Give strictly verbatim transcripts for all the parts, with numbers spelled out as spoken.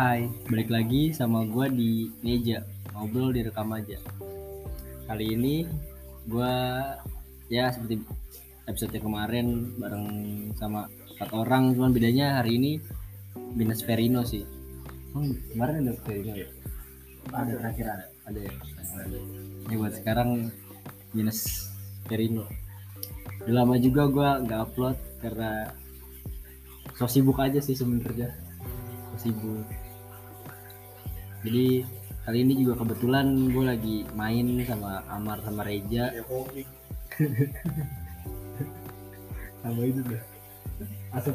Hai, balik lagi sama gue di meja, ngobrol direkam aja. Kali ini gue ya seperti episode kemarin bareng sama empat orang, cuman bedanya hari ini minus Verino sih. Hmm, kemarin ada Verino ya? Ada terakhir ada, ada ya. Ini buat sekarang minus Verino. Udah lama juga gue nggak upload karena so sibuk aja sih sebenarnya. So sibuk. Jadi kali ini juga kebetulan gue lagi main sama Amar sama Reja. Sama itu dah. Asap.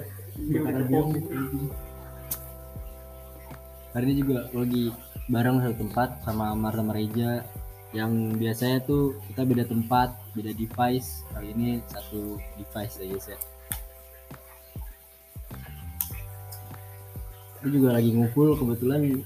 Hari ini juga gue lagi bareng satu tempat sama Amar sama Reja. Yang biasanya tuh kita beda tempat, beda device. Kali ini satu device aja guys ya. Kita juga lagi ngumpul kebetulan.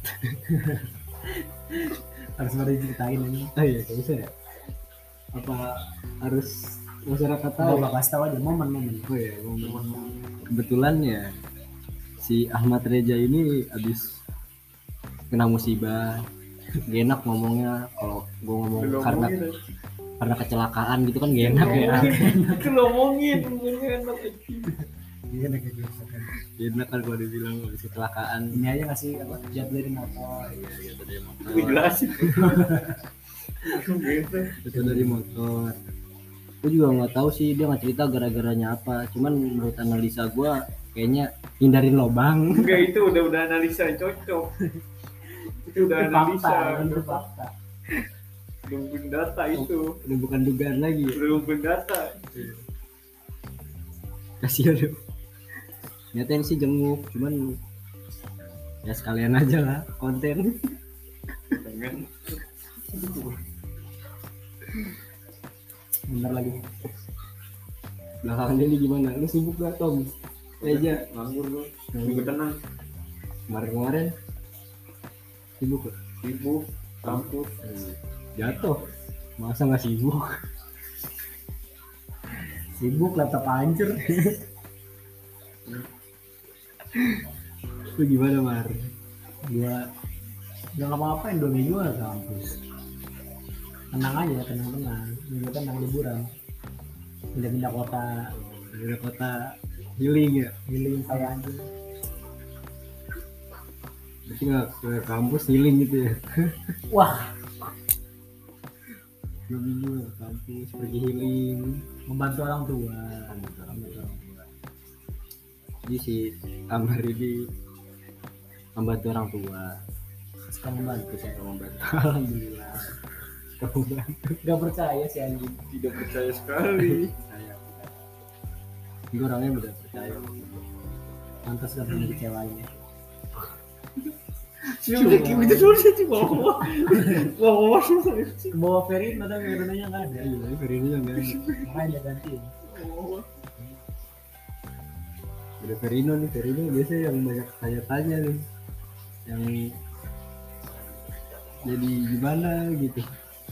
Harus mari ceritain ini. Oh iya, gak bisa ya? Apa harus masyarakat tahu? Gak kasih tahu aja momen-momen. Oh iya, momen. Kebetulan ya si Ahmad Reja ini habis kena musibah. Gak enak ngomongnya kalau gue ngomong Belum karena ngomongin. Karena kecelakaan gitu kan gak enak ya. Itu ngomongin, ngomongin enak aja. Iya enak ya. Enak kan kalau dibilang habis kecelakaan. Ini aja ngasih apa? Jatuh dari motor. Iya, jatuh dari motor. Jelasin. Jatuh dari motor. Gue juga nggak tahu sih dia nggak cerita gara-garanya apa. Cuman menurut analisa gue kayaknya hindarin lobang. Enggak, itu udah udah analisa cocok. Itu udah Itu analisa. fakta, itu fakta. Belum data itu. Udah bukan dugaan lagi. Ya? Belum data. Kasihan deh. Nyatain sih jenguk, cuman ya sekalian aja lah konten. Jangan. Bener lagi. Belakangan ini gimana? Lu sibuk gak Tom? Aja nganggur lu. Minggu tenang. Kemarin-kemarin sibuk gak? Sibuk. Kampus. Jatuh. Masa gak sibuk? Sibuk, laptop hancur. Lu gimana Mar? Gua udah ngapa-ngapain dua minggu lah ke kampus. Tenang aja, tenang-tenang. Minggu tenang liburan. Pindah-pindah kota, Ada kota healing ya? healing kayak anjing. Berarti gak ke kampus healing gitu ya? Wah, Dua minggu ke kampus pergi healing. membantu orang tua. Membantu orang tua. Jadi si Amar ini membantu orang tua. Suka membantu saya. Suka membantu. Alhamdulillah. Suka membantu. Gak percaya sih anjing. Tidak percaya sekali. Saya. Gue orangnya udah percaya. Pantas gak pernah dikecewain. Sudah kita dulu sih bawa. Bawa Ke bawah Ferry, ada Veronanya nggak ada. Iya, Verino yang gak ada. Makanya dia gantiin. Udah Verino nih, Verino biasanya yang banyak tanya-tanya nih. Yang jadi gimana gitu.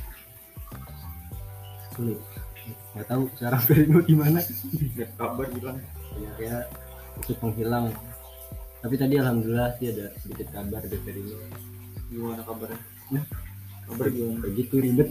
Sulit. Gak tahu sekarang Verino gimana. Gak kabar hilang. Ya kayak ikut menghilang. Tapi tadi alhamdulillah sih ada sedikit kabar dari Verino. Gimana kabarnya? Nah, Kabar gimana? begitu ribet.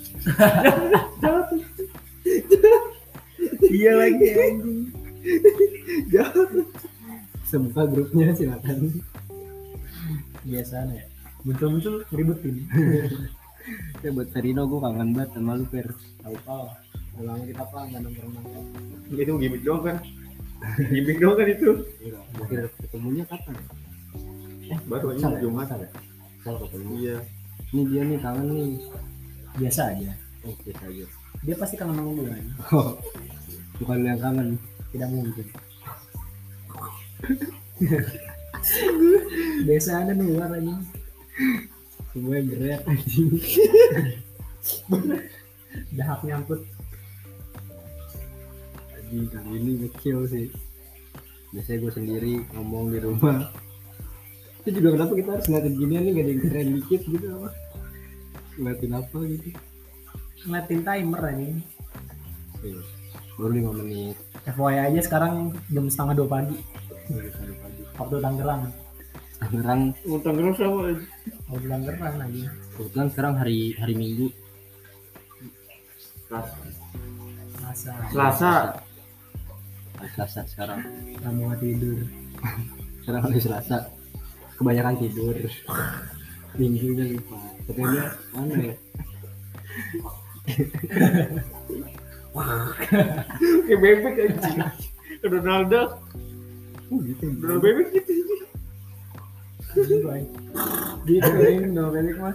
Iya lagi anjing. Jangan. Sebuka grupnya silakan. Biasanya ya. Muncul-muncul ngeribetin. Ya buat Verino gue kangen banget sama lu Fer. Tahu-tahu. Ulang kita apa nggak nongkrong-nongkrong. Itu gimmick doang kan? Gimmick doang kan itu? Akhir ketemunya kapan? Eh, baru Salah aja ya? Jumat. Salah ya? Salah ketemu. Iya. Ini dia nih kangen nih. Biasa aja. Oke saja. Dia pasti kangen sama gue kan. Oh, bukan yang kangen. Tidak mungkin. Biasa ada nih luar aja. Semuanya berat anjing. Dahak nyangkut. Anjing kali ini kecil sih. Biasanya gue sendiri ngomong di rumah. Itu juga kenapa kita harus ngeliatin ginian nih, gak ada yang keren dikit gitu apa? Ngeliatin apa gitu? Ngeliatin timer aja. Iya. Baru lima menit. F Y I aja sekarang jam setengah dua pagi. Baru satu pagi. Waktu Tangerang. Tangerang. Mau Tangerang sama aja. Mau bilang gerang lagi. Kebetulan sekarang hari hari Minggu. Selasa. Masa Selasa. Hari Selasa sekarang. nggak mau tidur. Sekarang hari Selasa. Kebanyakan tidur. Minggu udah lupa. Katanya mana ya? Kayak bebek anjing. Ronaldo. Oh gitu. Ronaldo bebek gitu. Gitu ini udah bebek mah.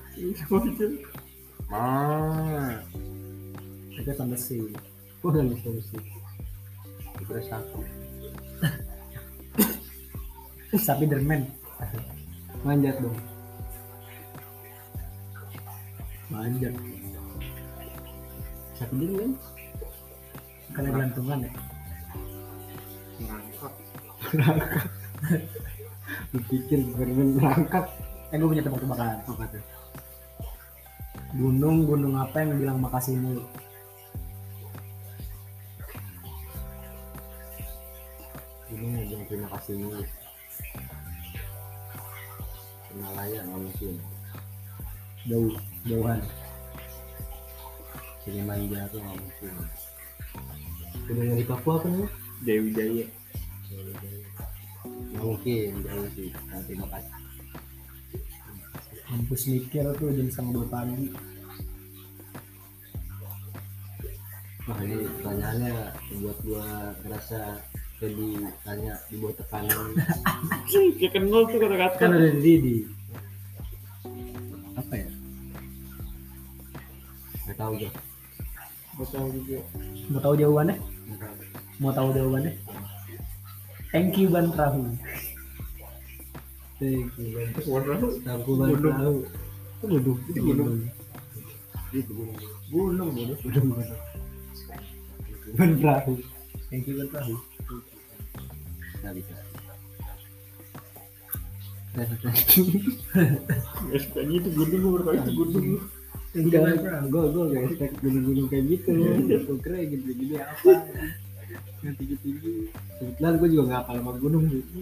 Ah. Itu sama sih. Oh udah bisa sih. Terus aku. Sapi dermen. Manjat dong. Manjat. Sapi dulu kan? Karena gelantungan ya. Ngangkat. Lu pikir bener berangkat. Eh gue punya tebak-tebakan. Apa tuh? Gunung gunung apa yang bilang makasih mulu? Ini yang terima kasih nih. Himalaya nggak mungkin. Jauh, jauhan. Kilimanjaro tuh nggak mungkin. Gunung di Papua apa namanya? Dewi Jaya. Nggak mungkin jauh sih. Nah, terima kasih. Kampus mikir tuh jam setengah dua pagi. Wah ini pertanyaannya buat gua ngerasa jadi tanya di bawah tekanan. Kayak kenal tuh kata-kata. Kan udah di di. Apa ya? Nggak tahu gue. Gak tahu juga. Mau tahu jawabannya? Nggak tahu. Mau tahu jawabannya? Thank you Ban Perahu. Thank you, Ban. Warna Tangku Ban Gunung. Perahu. Oh, gunung. itu gunung. Itu gunung. Gunung bodoh. Gunung gunung. Ban Perahu. Thank you Ban Perahu. Nggak bisa. Gak suka gitu gunung gue berkali itu gunung. Enggak, gue gue gak expect gunung-gunung kayak gitu. Gue kira gitu gini apa? Yang tinggi-tinggi. Kebetulan gue juga nggak hafal sama gunung gitu.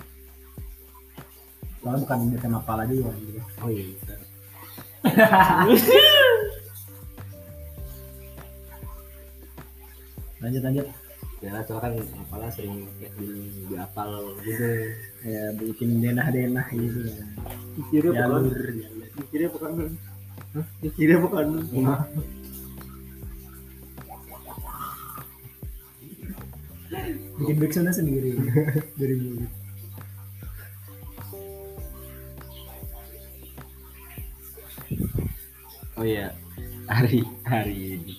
Soalnya bukan D T Mapala juga gitu. Oh iya. Betul. Lanjut lanjut. Ya soalnya kan apalah sering kayak di di apal gitu. Ya bikin denah-denah gitu ya. Kira apa kan? Jalur. Kira apa kan? Hah? Kira apa kan? Bikin backsound sendiri dari mulut. Oh iya, hari hari ini.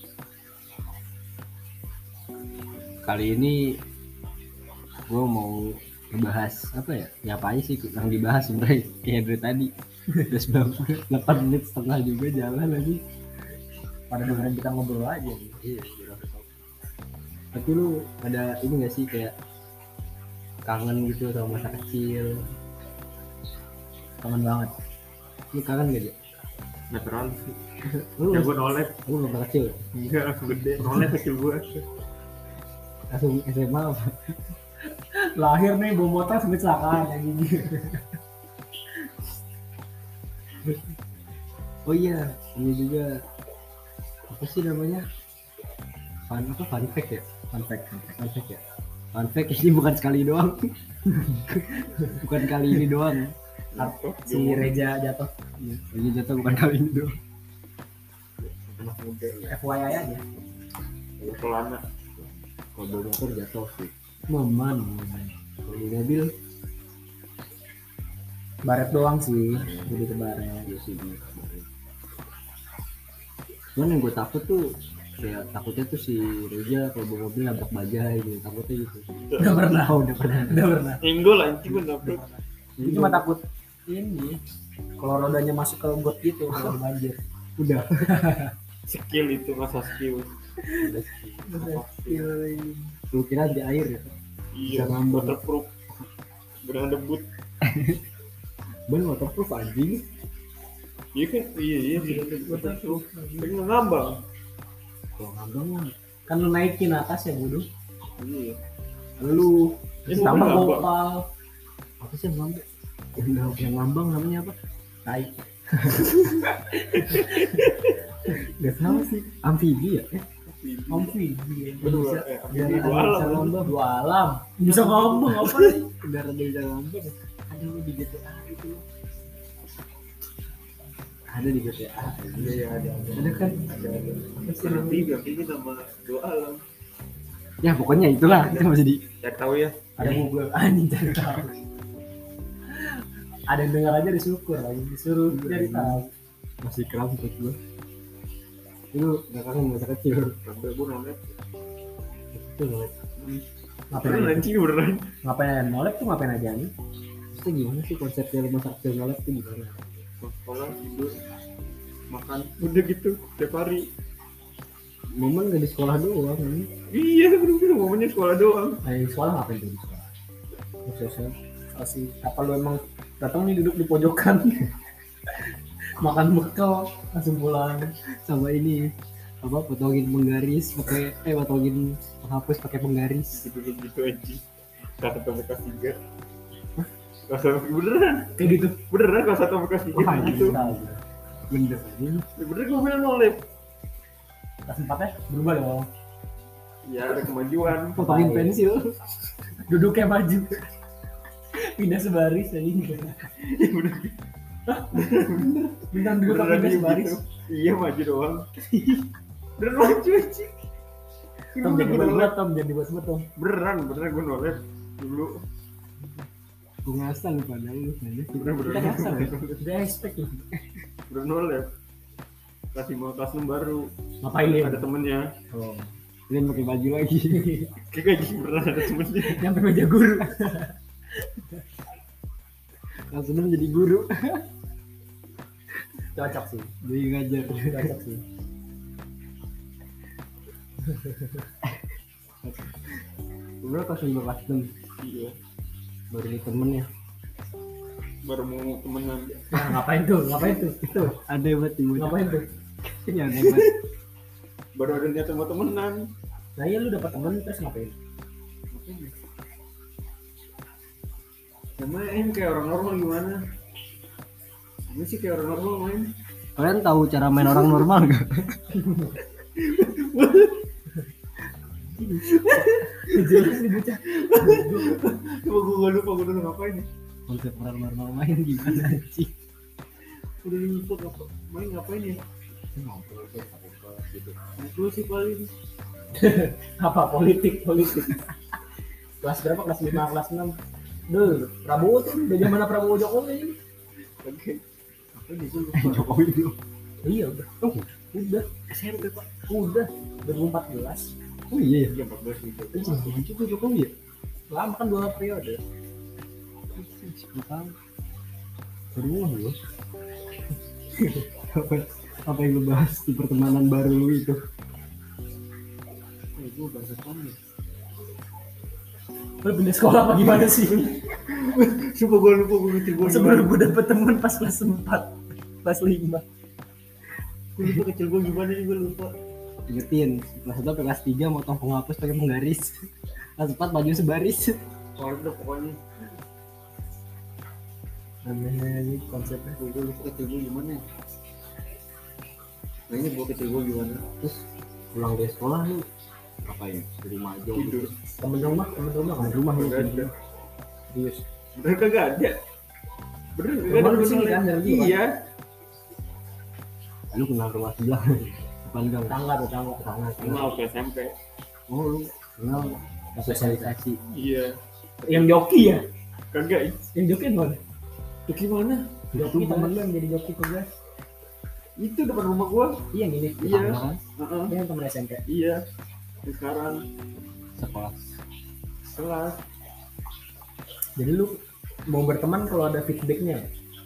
Kali ini gue mau ngebahas apa ya? Ya apa aja sih yang dibahas sebenarnya kayak dari tadi. Udah sembilan puluh delapan menit setengah juga jalan lagi. Pada dengerin kita ngobrol aja. Iya, tapi lu ada ini gak sih kayak kangen gitu sama masa kecil? Kangen banget. Lu kangen gak dia? Gak terlalu sih. Lu Ya gue nolep. lu masa kecil? Enggak, aku gede. Nolep kecil gue. Langsung S M A apa? Lahir nih bawa motor sampai kecelakaan yang gini. Oh iya, ini juga apa sih namanya? Fun apa fun fact ya? Fun fact, fun fact, fun fact ya. Fun fact ini bukan sekali doang. Bukan kali ini doang. Si Reja jatuh. Ini jatuh bukan kali ini doang. Anak muda. F Y I aja. Pelana. Kalau bawa motor jatuh sih. Momen. Kalau di mobil, Baret doang sih. Jadi ke baret. ya sih. Cuman yang gue takut tuh kayak takutnya tuh si Reza kalau bawa mobil nabrak bajai gitu, takutnya gitu. Udah pernah. Oh, udah pernah. Udah pernah. Enggol anjing gue nabrak. Ini cuma takut ini. Kalau rodanya masuk ke got gitu kalau banjir. Udah. Skill itu masa skill. Lu kira di air ya? Iya, Bisa ngambang. waterproof. Berenang debut. Ban waterproof anjing. Iya kan? Iya, iya. Waterproof. Tapi nggak ngambang. Kalau ngambang mah Kan lu naikin atas ya bodoh. Iya. lu Ya, Tambah ngambang. gopal. apa sih yang ngambang? Yang, yang ngambang namanya apa? Tai. Gak tahu sih. Amfibi ya? Eh, Amfibi. Berdua, Bisa. eh, Biar amfibi ada dua alam. bisa ngambang. Dua alam. Bisa ngambang apa sih? udah ada bisa ngambang. Ada di G T A itu. Ada di G T A. Iya iya ada ada. Ada kan? Ada ada. Amfibi amfibi nama dua alam. Ya pokoknya itulah. Itu masih di. Cari tahu ya. Ada Google. Anjing cari tahu. Ada yang dengar aja disyukur lagi disuruh cari tahu. Masih keram buat gue. Itu gak kangen masa kecil. Sampai gue nolep. Itu loh. Ngapain Beneran aja? sih beneran. Ngapain nolep tuh ngapain aja nih? Itu gimana sih konsepnya masa kecil nolep itu gimana? Sekolah tidur makan udah gitu tiap hari. Momen gak di sekolah doang ini. Iya bener-bener momennya sekolah doang. Nah, di sekolah ngapain tuh di sekolah? Sosial. Asik. Apa lu emang datang nih duduk di pojokan? Makan bekal langsung pulang. Sama ini apa potongin penggaris pakai eh potongin penghapus pakai penggaris. Gitu gitu aja. Kelas satu bekas tiga. Kelas satu beneran. Kayak gitu. Beneran kelas satu bekas tiga Wah, gitu. tahu. Bener ini. Ya, bener gue bilang nolep. Kelas empat ya berubah dong. Ya ada kemajuan. Potongin pensil. Duduknya maju. Pindah sebaris aja. Ya bener gitu. Bintang duduk Beneran pindah dia sebaris. gitu. Iya maju doang. Beneran maju aja. Tom jadi buat Tom jadi buat Tom. Beneran beneran gue nolep dulu. Gue ngasal padahal lu nanya. Bener bener. Kita ngasal ya. Dia expect loh. Bener nolep. Kelas lima kelas enam baru. Ngapain dia? Ada temennya. Oh. Kalian pakai baju lagi. Kayak gaji beneran ada temennya. Nyampe meja guru. Langsung jadi guru. Cocok sih. Jadi ngajar. Cocok sih. Gue kelas lima kelas enam Iya. baru nih temen ya. Baru mau temenan. Nah, ngapain tuh? Ngapain tuh? Itu. Ada hebat di bocah. Ngapain tuh? Ini ada hebat. Baru ada niat mau temenan. Nah, iya lu dapat teman terus ngapain? Ya main kayak orang normal gimana? Ini sih kayak orang normal main. Kalian tahu cara main orang normal gak? Jelas nih bocah. Coba gue lupa gue dulu ngapain nih. Konsep orang normal main gimana sih? Udah lupa ngapa main ngapain ya? Ngobrol tuh ngobrol gitu. Ngobrol sih paling. Apa politik politik? Kelas berapa? Kelas lima, kelas enam. Duh, Prabowo tuh udah zaman Prabowo Jokowi ini. Oke. Apa nih gue lupa. Jokowi dulu. Iya udah. Oh, udah. S M P pak. Udah. dua ribu empat belas. Oh iya ya. Iya empat belas gitu. Itu sama juga Jokowi ya. Lama kan dua periode. sepuluh tahun. Baru lu. Apa apa yang lu bahas di pertemanan baru lu itu? Eh, gue bahas apa nih? Lu pindah sekolah apa gimana sih? Coba gue lupa gue kecil gue Sebelum gue dapet temen pas kelas empat, kelas lima. Gue lupa kecil gue gimana nih gue lupa. Ingetin, kelas satu sampai kelas tiga motong penghapus pakai penggaris. Kelas empat baju sebaris. Soalnya udah pokoknya. Aneh ini konsepnya. Gue lupa kecil gue gimana. Nah ini gue kecil gue gimana. Terus pulang dari sekolah lu ngapain? Di rumah aja gitu. Tidur. Temen rumah, temen rumah kan? Di rumah lu Gak ada. serius. Bener kagak ada. Bener kagak Rumah ada. lu di sini bener. kan, dari dulu kan? Iya. Lu kenal rumah sebelah. Depan gang. Tetangga, tetangga. Tangan, Cuma waktu S M P. Oh lu kenal sosialisasi. Iya. Yang joki ya? Kagak. Yang joki mana? Itu gimana? Joki temen lu yang jadi joki tugas. Itu depan rumah gua. Iya yang ini. Iya. Kan? Heeh. Dia yang temen S M P. Iya. Sekarang Sekolah. kelas. Jadi lu mau berteman kalau ada feedbacknya.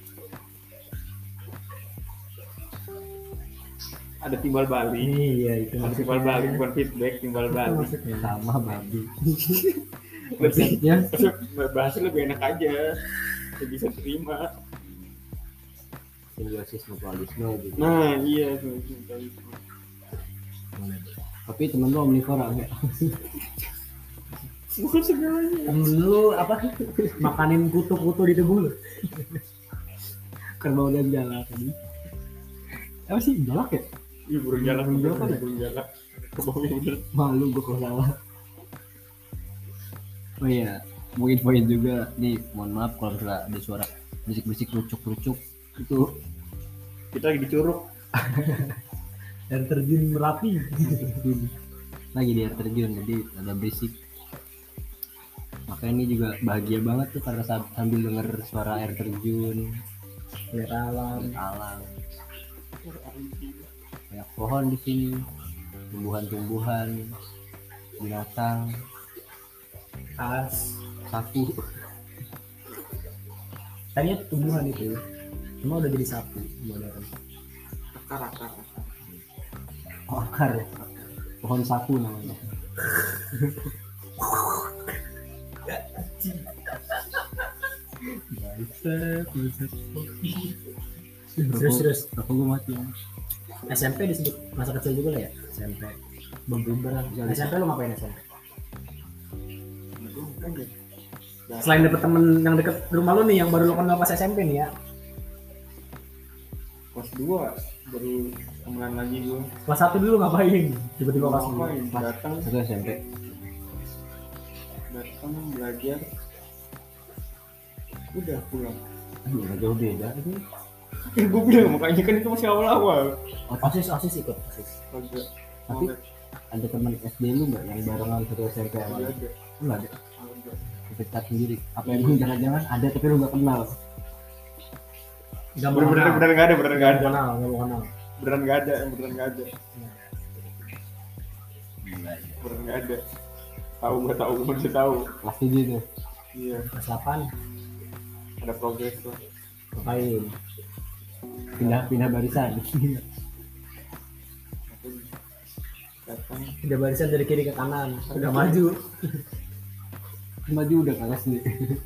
Ada timbal balik. Iya itu Ada timbal balik bukan feedback, timbal Itu balik. maksudnya. Sama babi. Lebih Konsepnya bahasnya lebih enak aja. Lebih bisa terima. simbiosis mutualisme gitu. Nah, iya tuh. Tapi temen lu omnivora enggak? Bukan segalanya. Om lu apa makanin kutu-kutu di tubuh lu. Kerbau dan jalak tadi. Apa sih jalak ya? Iya burung jalak, Burung jalak bener, ya? burung jalak. Kebaunya bener. Malu gue kalau salah. Oh iya, mau infoin juga nih, mohon maaf kalau misalnya ada suara berisik-berisik lucuk-lucuk itu Kita lagi di Curug. Dan terjun Merapi. lagi di air terjun jadi ada berisik. Makanya ini juga bahagia banget tuh karena sab- sambil denger suara air terjun, Lihat alam. lihat alam, banyak pohon di sini, tumbuhan-tumbuhan, binatang, As. sapu. Tadinya tumbuhan itu cuma udah jadi sapu modern. Akar akar. Oh, akar ya, pohon sapu namanya. Bangsat, bangsat. Terus terus Rokok gue mati ya. S M P disebut masa kecil juga lah ya. S M P. Bener-bener. S M P lu ngapain S M P? Aduh, kan ya. Selain dapet temen yang deket rumah lu nih yang baru lu kenal pas S M P nih ya. Kelas dua baru temenan lagi gue. Kelas satu dulu ngapain? Tiba-tiba kelas dua. Ngapain? Datang, Satu S M P. datang belajar. Udah pulang. Aduh, nggak jauh beda itu. Eh, gue bilang makanya kan itu masih awal-awal. Osis osis ikut osis. Kagak. Tapi ada teman S D lu nggak yang barengan satu S M P Kagak aja? ada. Lu nggak ada? Kagak. Kepecat sendiri. Apa yang lu jangan-jangan ada tapi lu nggak kenal? Gak mau Bener-bener kenal. bener nggak ada, bener nggak Gak ada. mau kenal, gak mau kenal. Beneran nggak ada, beneran nggak ada, Gila ya. beneran nggak ada. Tahu nggak tahu, masih tahu. Kelas tujuh tuh. Iya, Kelas delapan ada progres tuh. ngapain? Pindah-pindah barisan. Datang, Udah barisan dari kiri ke kanan, udah maju. Maju udah kelas nih.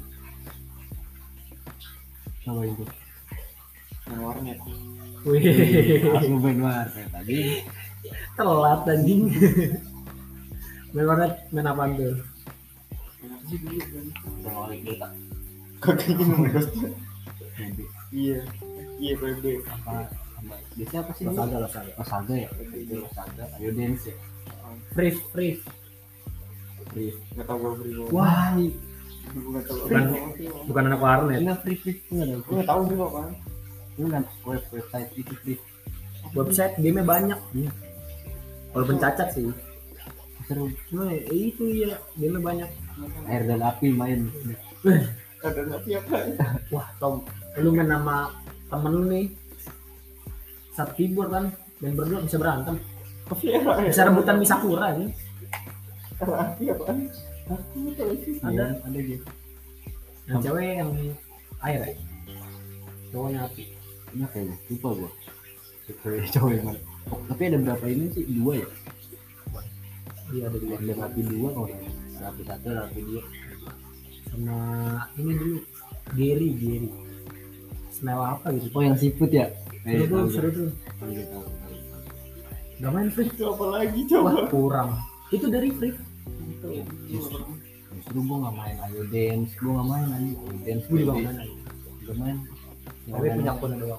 Apa itu? yang warnet. Wih, Langsung main warnet tadi. telat anjing. Main warnet, main apaan tuh? Kenapa sih dulu kan? Udah ngolek dulu tak. Kagak ini nomor Nanti Iya, iya P B. apa? Apa? Biasanya apa sih? Los dulu? Saga, Los Saga. Oh, Saga ya? Itu Los Saga. Ayo dance ya. Free, free. Free. Nggak tahu gue free gue. Wah, Gue nggak tahu. Bukan, bukan anak warnet. enggak free free enggak ada. Gue nggak tahu juga kan. Ini kan web website itu free. Website game-nya banyak. Iya. Walaupun cacat sih. Seru. Cuma ya itu ya, game-nya banyak. Air dan api main. Ada nggak apa? Wah, Tom, lu main sama temen lu nih. Satu keyboard kan, main berdua bisa berantem. Bisa rebutan Misakura nih. Api apaan? Ada. ada gitu. Yang cewek yang air ya? Cowoknya api. Ini kayak lupa gua. Cewek cowok yang mana? Oh, tapi ada berapa ini sih? Dua ya? Iya ada dua. Ada api dua kalau api satu ada api dua. Sama ini dulu Gary Gary. Smell apa gitu? Oh yang siput ya? Seru tuh, seru tuh. Oh, iya, tahu, tahu, tahu. Gak main free. Itu apa lagi Wah coba? kurang. Itu dari free. Justru, justru gua nggak main Ayo Dance, gua nggak main Ayo Dance. Gue juga gak main. Gak main. Tapi punya akun doang.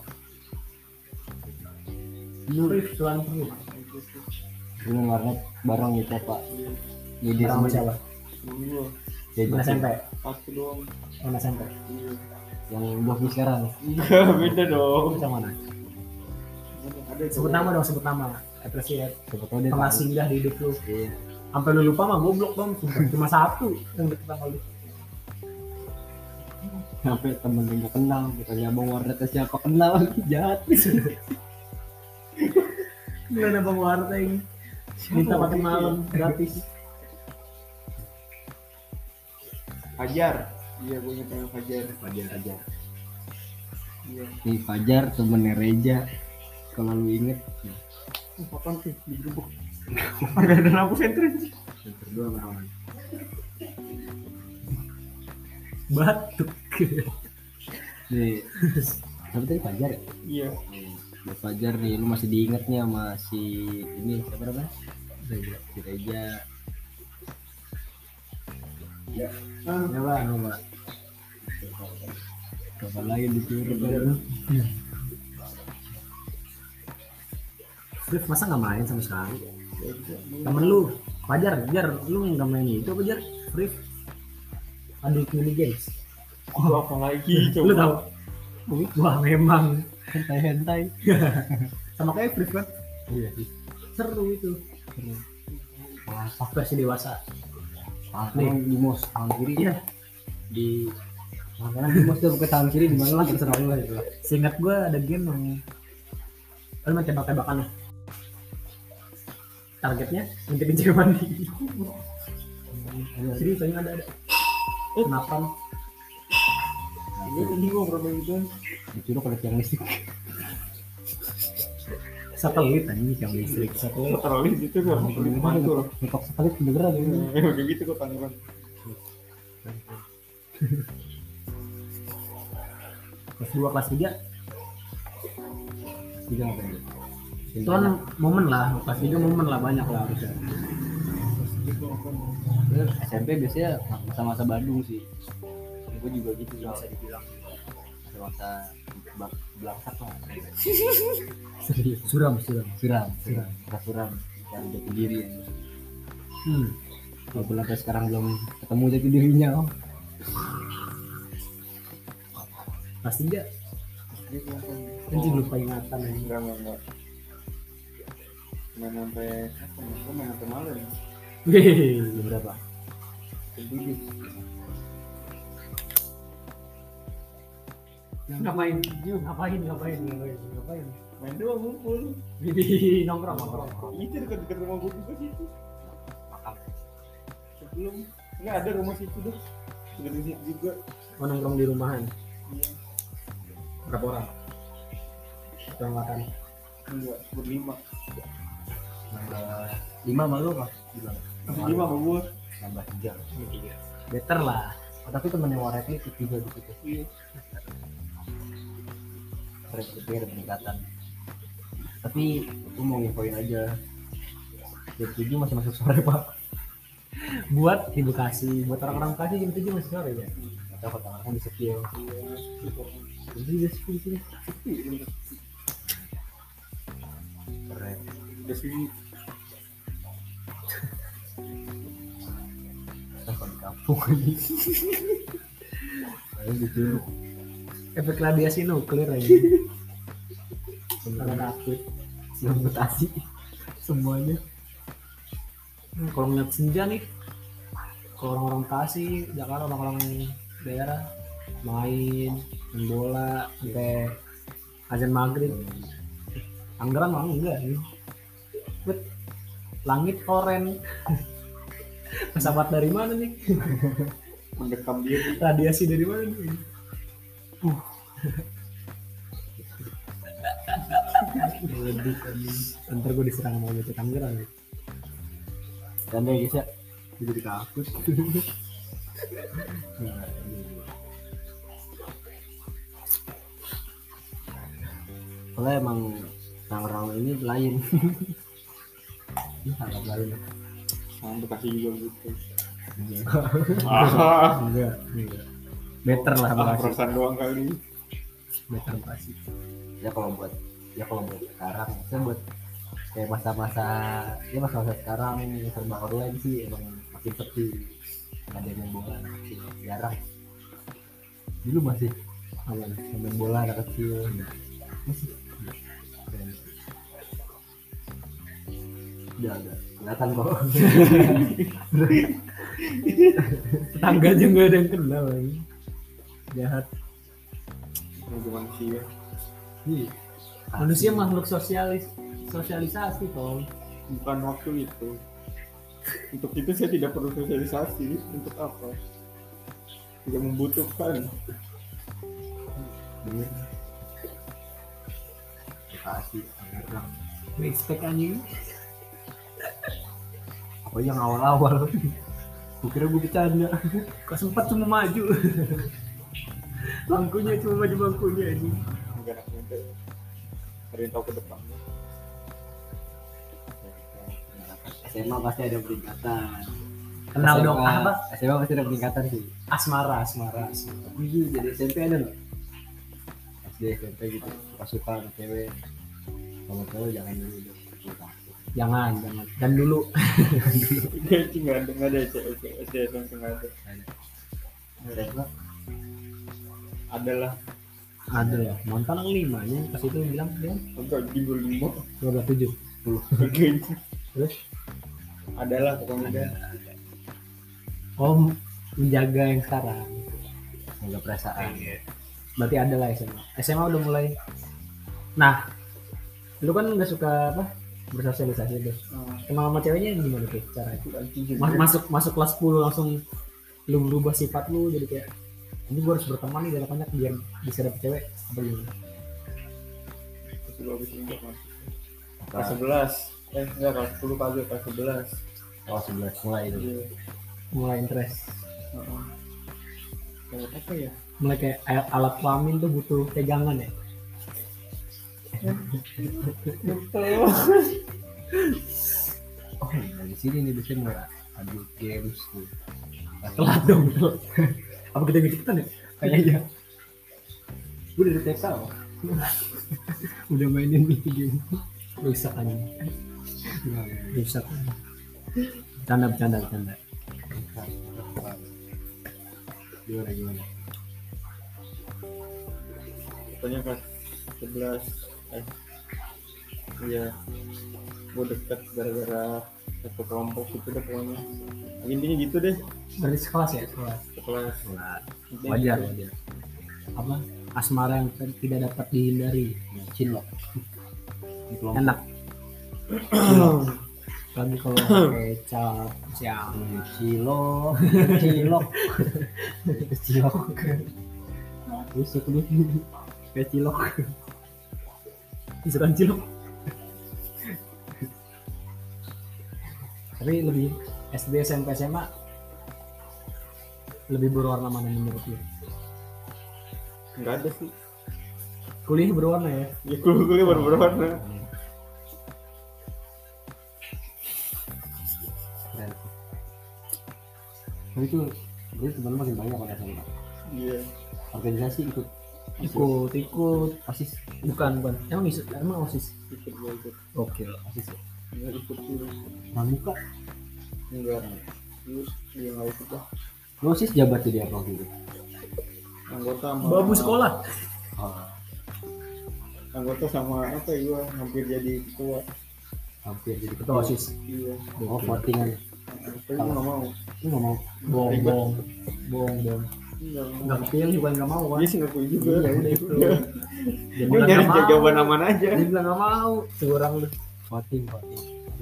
Lu Free cuan free. dulu warnet bareng gitu pak. Jadi Sama siapa? Gue Mana S M P? satu doang. Mana S M P? Iya. yang blog sekarang. Enggak, beda dong. Itu yang mana? Ada Sebut nama dong, sebut nama. Appreciate. Siapa tahu dia Pernah tahu. singgah di hidup lu. Iya. Sampai lu lupa mah goblok dong. Sumpah. Cuma satu yang deket sama lu. Sampai temen yang gak kenal, bukannya abang warnetnya siapa kenal, jahat. Gimana bang Warteng? Minta makan malam gratis. Fajar. Iya, gue ingat nama Fajar. Fajar aja. Iya. Nih Fajar temennya Reja. Kalau lu inget, Oh, apaan tuh? Di gerubuk. Agak ada lampu sentri. yang kedua merawan. Batuk. Nih, siapa tadi Fajar ya? Iya. Buat Fajar nih, lu masih diingetnya sama si ini siapa namanya? Reja. Si Reja. Ah, Coba, coba. Kapan lagi dicuri? Free masa nggak main sama sekali? Temen lu, Fajar, Jar, lu nggak main itu apa Jar? Free? Adult mini games. itu apa lagi Lu coba? tahu? Wah memang Hentai-hentai. sama kayak Free kan? Iya sih. Seru itu. Versi dewasa. Nih di mos tangan kiri Iya. di makanya di mos tuh pakai tangan kiri di mana lah terserah lu lah itu lah. Seingat gue ada game yang lu main tembak-tembakan. Targetnya ngintipin cewek mandi. Serius soalnya ada ada. Kenapa? Gue tadi ngobrol sama itu. Dicuri kalau tiang listrik. Satelit anjing yang listrik satelit. Terlalu itu kan kulit mantul. Ngetok sekali kedengeran gitu. Ya kayak gitu kok tangan. Kelas dua kelas tiga Tiga ngapain gitu? itu kan momen lah, kelas tiga momen lah banyak lah harusnya. S M P biasanya masa-masa Bandung sih. Gue juga gitu bisa dibilang. Masa-masa bak- belangsak lah. Serius. Suram, suram. Suram, suram, masa suram. Yang jati diri ya. Hmm. Walaupun sampai sekarang belum ketemu jati dirinya. Oh. Kelas tiga anjing lupa ingatan anjing. Enggak enggak enggak. Main sampai apa? Gue main sampai malam. Wih, Jam berapa? Tujuh. ngapain? Ngapain? Ngapain? Ngapain? Ngapain? Main doang ngumpul. Di nongkrong nongkrong. Itu dekat-dekat rumah gue juga situ. Makan. Sebelum nggak ada rumah situ deh. Dekat situ juga. Oh, nongkrong di rumahan. Iya. Berapa orang? Kita makan. Enggak, berlima. Nambah lima malu apa? Bilang. Berlima sama gue. Nambah tiga. Better lah. Oh, tapi temennya Warek itu tiga di situ. Iya. Keren, tapi ada peningkatan. Tapi gue mau nginfoin aja. Jam tujuh masih masuk sore pak. Buat di Bekasi, buat orang-orang Bekasi jam tujuh masih sore ya. Atau kota orang di Sepil. Jadi di Sepil sini. Keren. Udah sini. Nah, kalau di kampung ini. Ayo dicurug. Efek radiasi nuklir aja. Karena takut. Silang mutasi. Semuanya. Hmm, kalau ngeliat senja nih, kalau orang-orang Bekasi, Jakarta, orang-orang daerah main, main bola, sampai azan maghrib. Tangerang mah enggak nih. Bet, langit oren. Pesawat dari mana nih? Mendekam diri. Radiasi dari mana nih? Uh. Lebih kan. Ntar gue diserang sama bocah Tangerang nih. Dan ya guys ya. Jadi takut. Nah, ini. Soalnya emang Tangerang ini lain. Ini sangat lain. Sama Bekasi juga gitu. Enggak, Ah, Enggak, enggak. Better lah ah, Bekasi. perasaan doang kali. Better Bekasi. ya kalau buat ya kalau buat sekarang saya buat kayak masa-masa ya masa-masa sekarang yang serba online sih emang makin sepi, nggak ada yang main bola anak kecil jarang. Dulu masih Aman. yang main bola anak kecil masih udah udah kelihatan kok. Tetangga aja nggak ada yang kenal lagi. Jahat. Itu manusia. Iya. Manusia makhluk sosialis, sosialisasi Tom. Bukan waktu itu. Untuk itu saya tidak perlu sosialisasi. Untuk apa? Tidak membutuhkan. Bener. Bekasi, Tangerang. Respect anjing. Apa yang awal-awal? Kukira gue bercanda. Kok sempat cuma maju. Bangkunya cuma maju bangkunya anjing. Enggak nak nanti. Ada yang tahu ke depan. S M A pasti ada peningkatan. Kenal dong S M A, apa? S M A pasti ada peningkatan sih. Asmara, asmara, asmara. Iya, jadi S M P ada loh. S D S M P gitu, suka-suka sama cewek. Sama cowok jangan dulu deh. Jangan, jangan. Dan dulu Enggak sih, nggak ada nggak ada cewek cewek cewek yang nggak ada. Ada. Ada. Ada lah. ada ya. Mantan yang lima nya pas itu bilang dia Enggak juga lima. dua belas tujuh. Enggak. Terus Ada lah pokoknya ada. oh menjaga yang sekarang. Enggak perasaan. Berarti ada lah S M A. S M A udah mulai. Nah, lu kan nggak suka apa bersosialisasi tuh. Ah, Kenal sama ceweknya gimana tuh caranya? itu anjing juga. Mas- masuk masuk kelas sepuluh langsung lu berubah sifat lu jadi kayak ini gue harus berteman nih banyak banyak biar bisa dapet cewek apa gimana? Terus lu habis ini kan. Apa? Kelas sebelas. Eh enggak kelas sepuluh kagak kelas sebelas. Oh, sebelas mulai itu. Iya. Mulai interest, Heeh. Kayak apa ya? mulai kayak al- alat kelamin tuh butuh pegangan ya. Betul. Oh, dari sini nih biasanya mulai adu games tuh. Telat dong. Apa kita ngecepetan ya? Kayaknya Gue dari T K loh. udah mainin video game. Rusak aja. Rusak. Bercanda bercanda bercanda. Gimana gimana? Pokoknya kelas sebelas eh iya gue deket gara-gara satu kelompok itu deh pokoknya. Intinya gitu deh. Berarti sekelas ya sekelas. Kelas Wajar wajar. Apa asmara yang tidak dapat dihindari. Cinlok. Di kelompok. Enak. Lagi kalau pakai kecap siang. Cilok, cilok, cilok. Rusuk lu. Kayak cilok. Disuruh cilok. Tapi lebih S D, S M P, S M A lebih berwarna mana menurut lu? nggak ada sih. Kuliah berwarna ya? Ya kuliah kuliah baru berwarna. Keren. Tapi itu gue teman makin banyak kalau S M A. Iya. Organisasi ikut. Ikut ikut Osis. bukan bukan emang isu emang osis. Ikut gue ikut. Oke. Osis. Nggak ikut dulu. Pramuka. Enggak. Terus dia nggak ikut lah. Lu Osis jabat jadi apa waktu itu? Anggota sama. Babu sekolah. Oh, Anggota sama apa ya gue hampir jadi ketua. hampir jadi Ketua ketua. osis. Iya. Oh, votingan. Tapi gue nggak mau. Lu nggak mau? Bohong Ribet. bohong bohong bohong. Nggak mau. Nggak kepilih juga nggak mau kan? Dia sih ngakuin juga. Iya, udah itu. Dia Dia bilang nyari nggak mau. jawaban aman aja. Dia bilang nggak mau. Seorang lu. Voting, voting.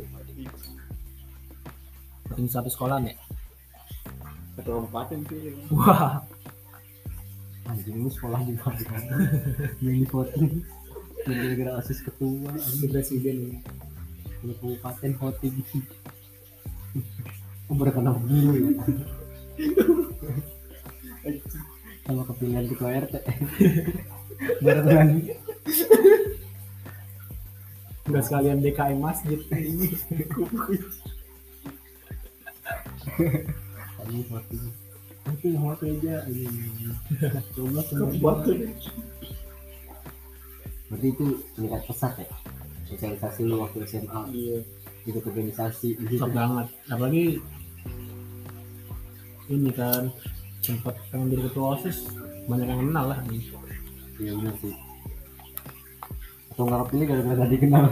Voting satu sekolah nih. Satu kabupaten sih. Wah. Anjing lu sekolah juga kan. Yang di voting. Gara-gara Osis ketua. Ini presiden ini. Lu kabupaten voting. Oh, berkenal dulu ya. Sama kepilihan ketua R T. Berkenal. Nggak sekalian D K M masjid. Tadi voting. Voting voting aja. Coba coba. Kabupaten. Berarti itu meningkat pesat ya? Sosialisasi lu waktu S M A, Iya. ikut organisasi di situ. Sok banget. Apalagi ini kan sempat pengen jadi ketua osis, banyak yang kenal lah. Iya benar sih. Atau nggak kepilih gara-gara tadi kenal.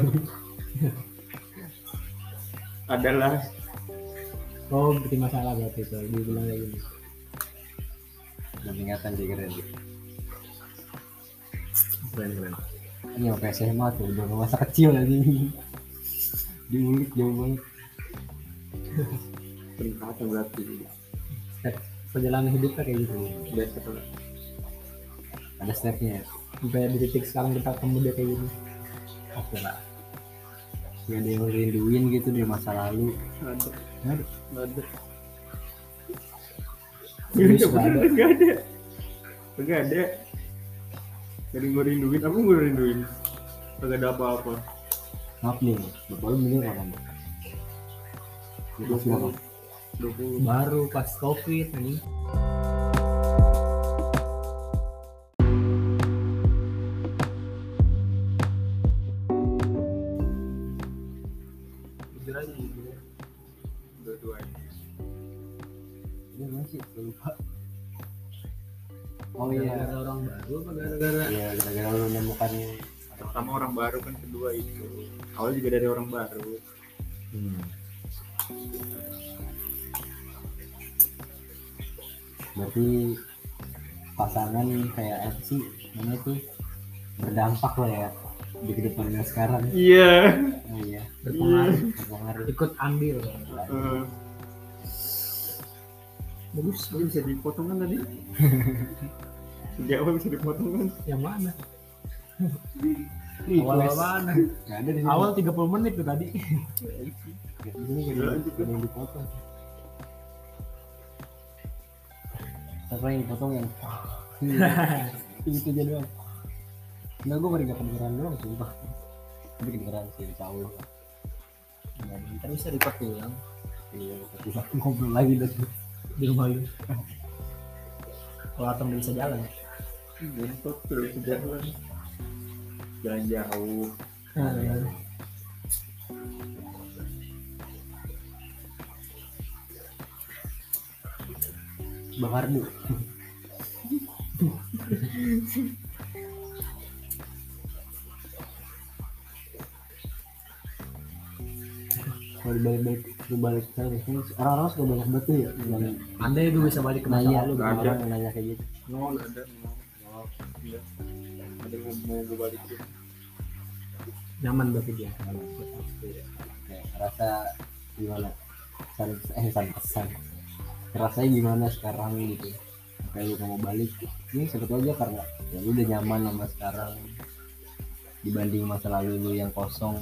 Adalah Oh bikin masalah berarti itu dia bilang kayak gini. Dan ingatan sih keren. Keren keren. Ini sampai S M A tuh udah masa kecil lagi. Diulik jauh banget. peningkatan berarti. Step perjalanan hidupnya kayak gitu. Biasa tuh. Ada stepnya. Sampai di titik sekarang kita ketemu dia kayak gini. Oke lah. Gak ada yang rinduin gitu di masa lalu. Ada. Ada. Nggak ada. Serius Nggak nggak ada. ada. Nggak ada. Nggak ada. Jadi gue rinduin, apa gue rinduin? Nggak ada apa-apa. Maaf nih, bapak lu meninggal kapan? Itu berapa? dua puluh. Baru pas covid ini. Jujur aja gitu. Dua-dua ini. Ini masih lupa. Oh Gara-gara iya. orang baru apa gara-gara Iya, gara-gara lu menemukan. Pertama orang baru kan, kedua itu. Awalnya juga dari orang baru. Hmm. Berarti pasangan kayak apa sih namanya tuh berdampak lah ya di kedepannya sekarang. Iya. Oh iya, berpengaruh, berpengaruh. ikut andil. Uh, Bagus. Ini bisa dipotong kan tadi? Sejak awal bisa dipotong kan? Yang mana? Ih, Awal kelas. mana? Nggak ada di sini. Awal tiga puluh menit tuh tadi. Nggak, di sini nggak ada nggak ada yang dipotong. Siapa yang dipotong yang itu aja doang. Enggak, gue nggak kedengeran doang sumpah. Tapi kedengeran sih, insya Allah. Ntar bisa record ulang Iya, tapi aku ngobrol lagi dah tuh. di rumah lu. Kalau Atom bisa jalan. Bentuk terus jalan. Jalan jauh. Nah, Bang Ardu. Kalau dibalik-balik dibalik terus ini orang-orang suka banyak banget tuh ya yang andai gue bisa balik ke masa nanya lalu. lu nggak ada. orang yang nanya kayak gitu. Nol ada, nol. Nol. Iya. Ada yang mau gue balikin. Nyaman berarti dia. Kayak rasa gimana san eh san pesan rasanya gimana sekarang gitu kayak lu mau balik ini sebetulnya aja karena ya lu udah nyaman sama sekarang dibanding masa lalu lu yang kosong.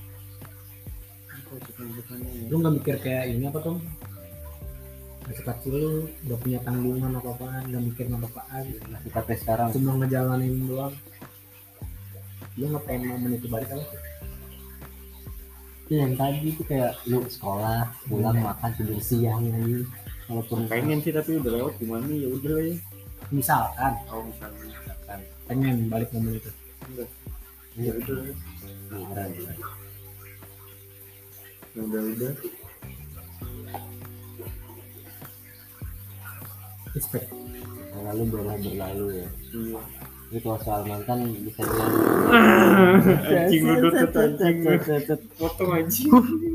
Lu nggak mikir kayak ini apa tuh? Masih kecil lu udah punya tanggungan apa apaan, nggak mikir apa-apaan, Nah, kita tes sekarang cuma ngejalanin doang. Lu nggak pengen momen itu balik apa? itu yang tadi itu kayak lu sekolah pulang makan tidur siang lagi walaupun Pengen sih tapi udah lewat gimana ya udah lah ya. Misalkan Oh misalnya. kan pengen balik momen itu. Enggak. Ya udah. beneran beneran. Ya udah udah. Respect. Yang lalu berlalu berlalu ya. Iya. Ini kalau soal mantan bisa bilang Anjing lu dut anjing. Potong anjing.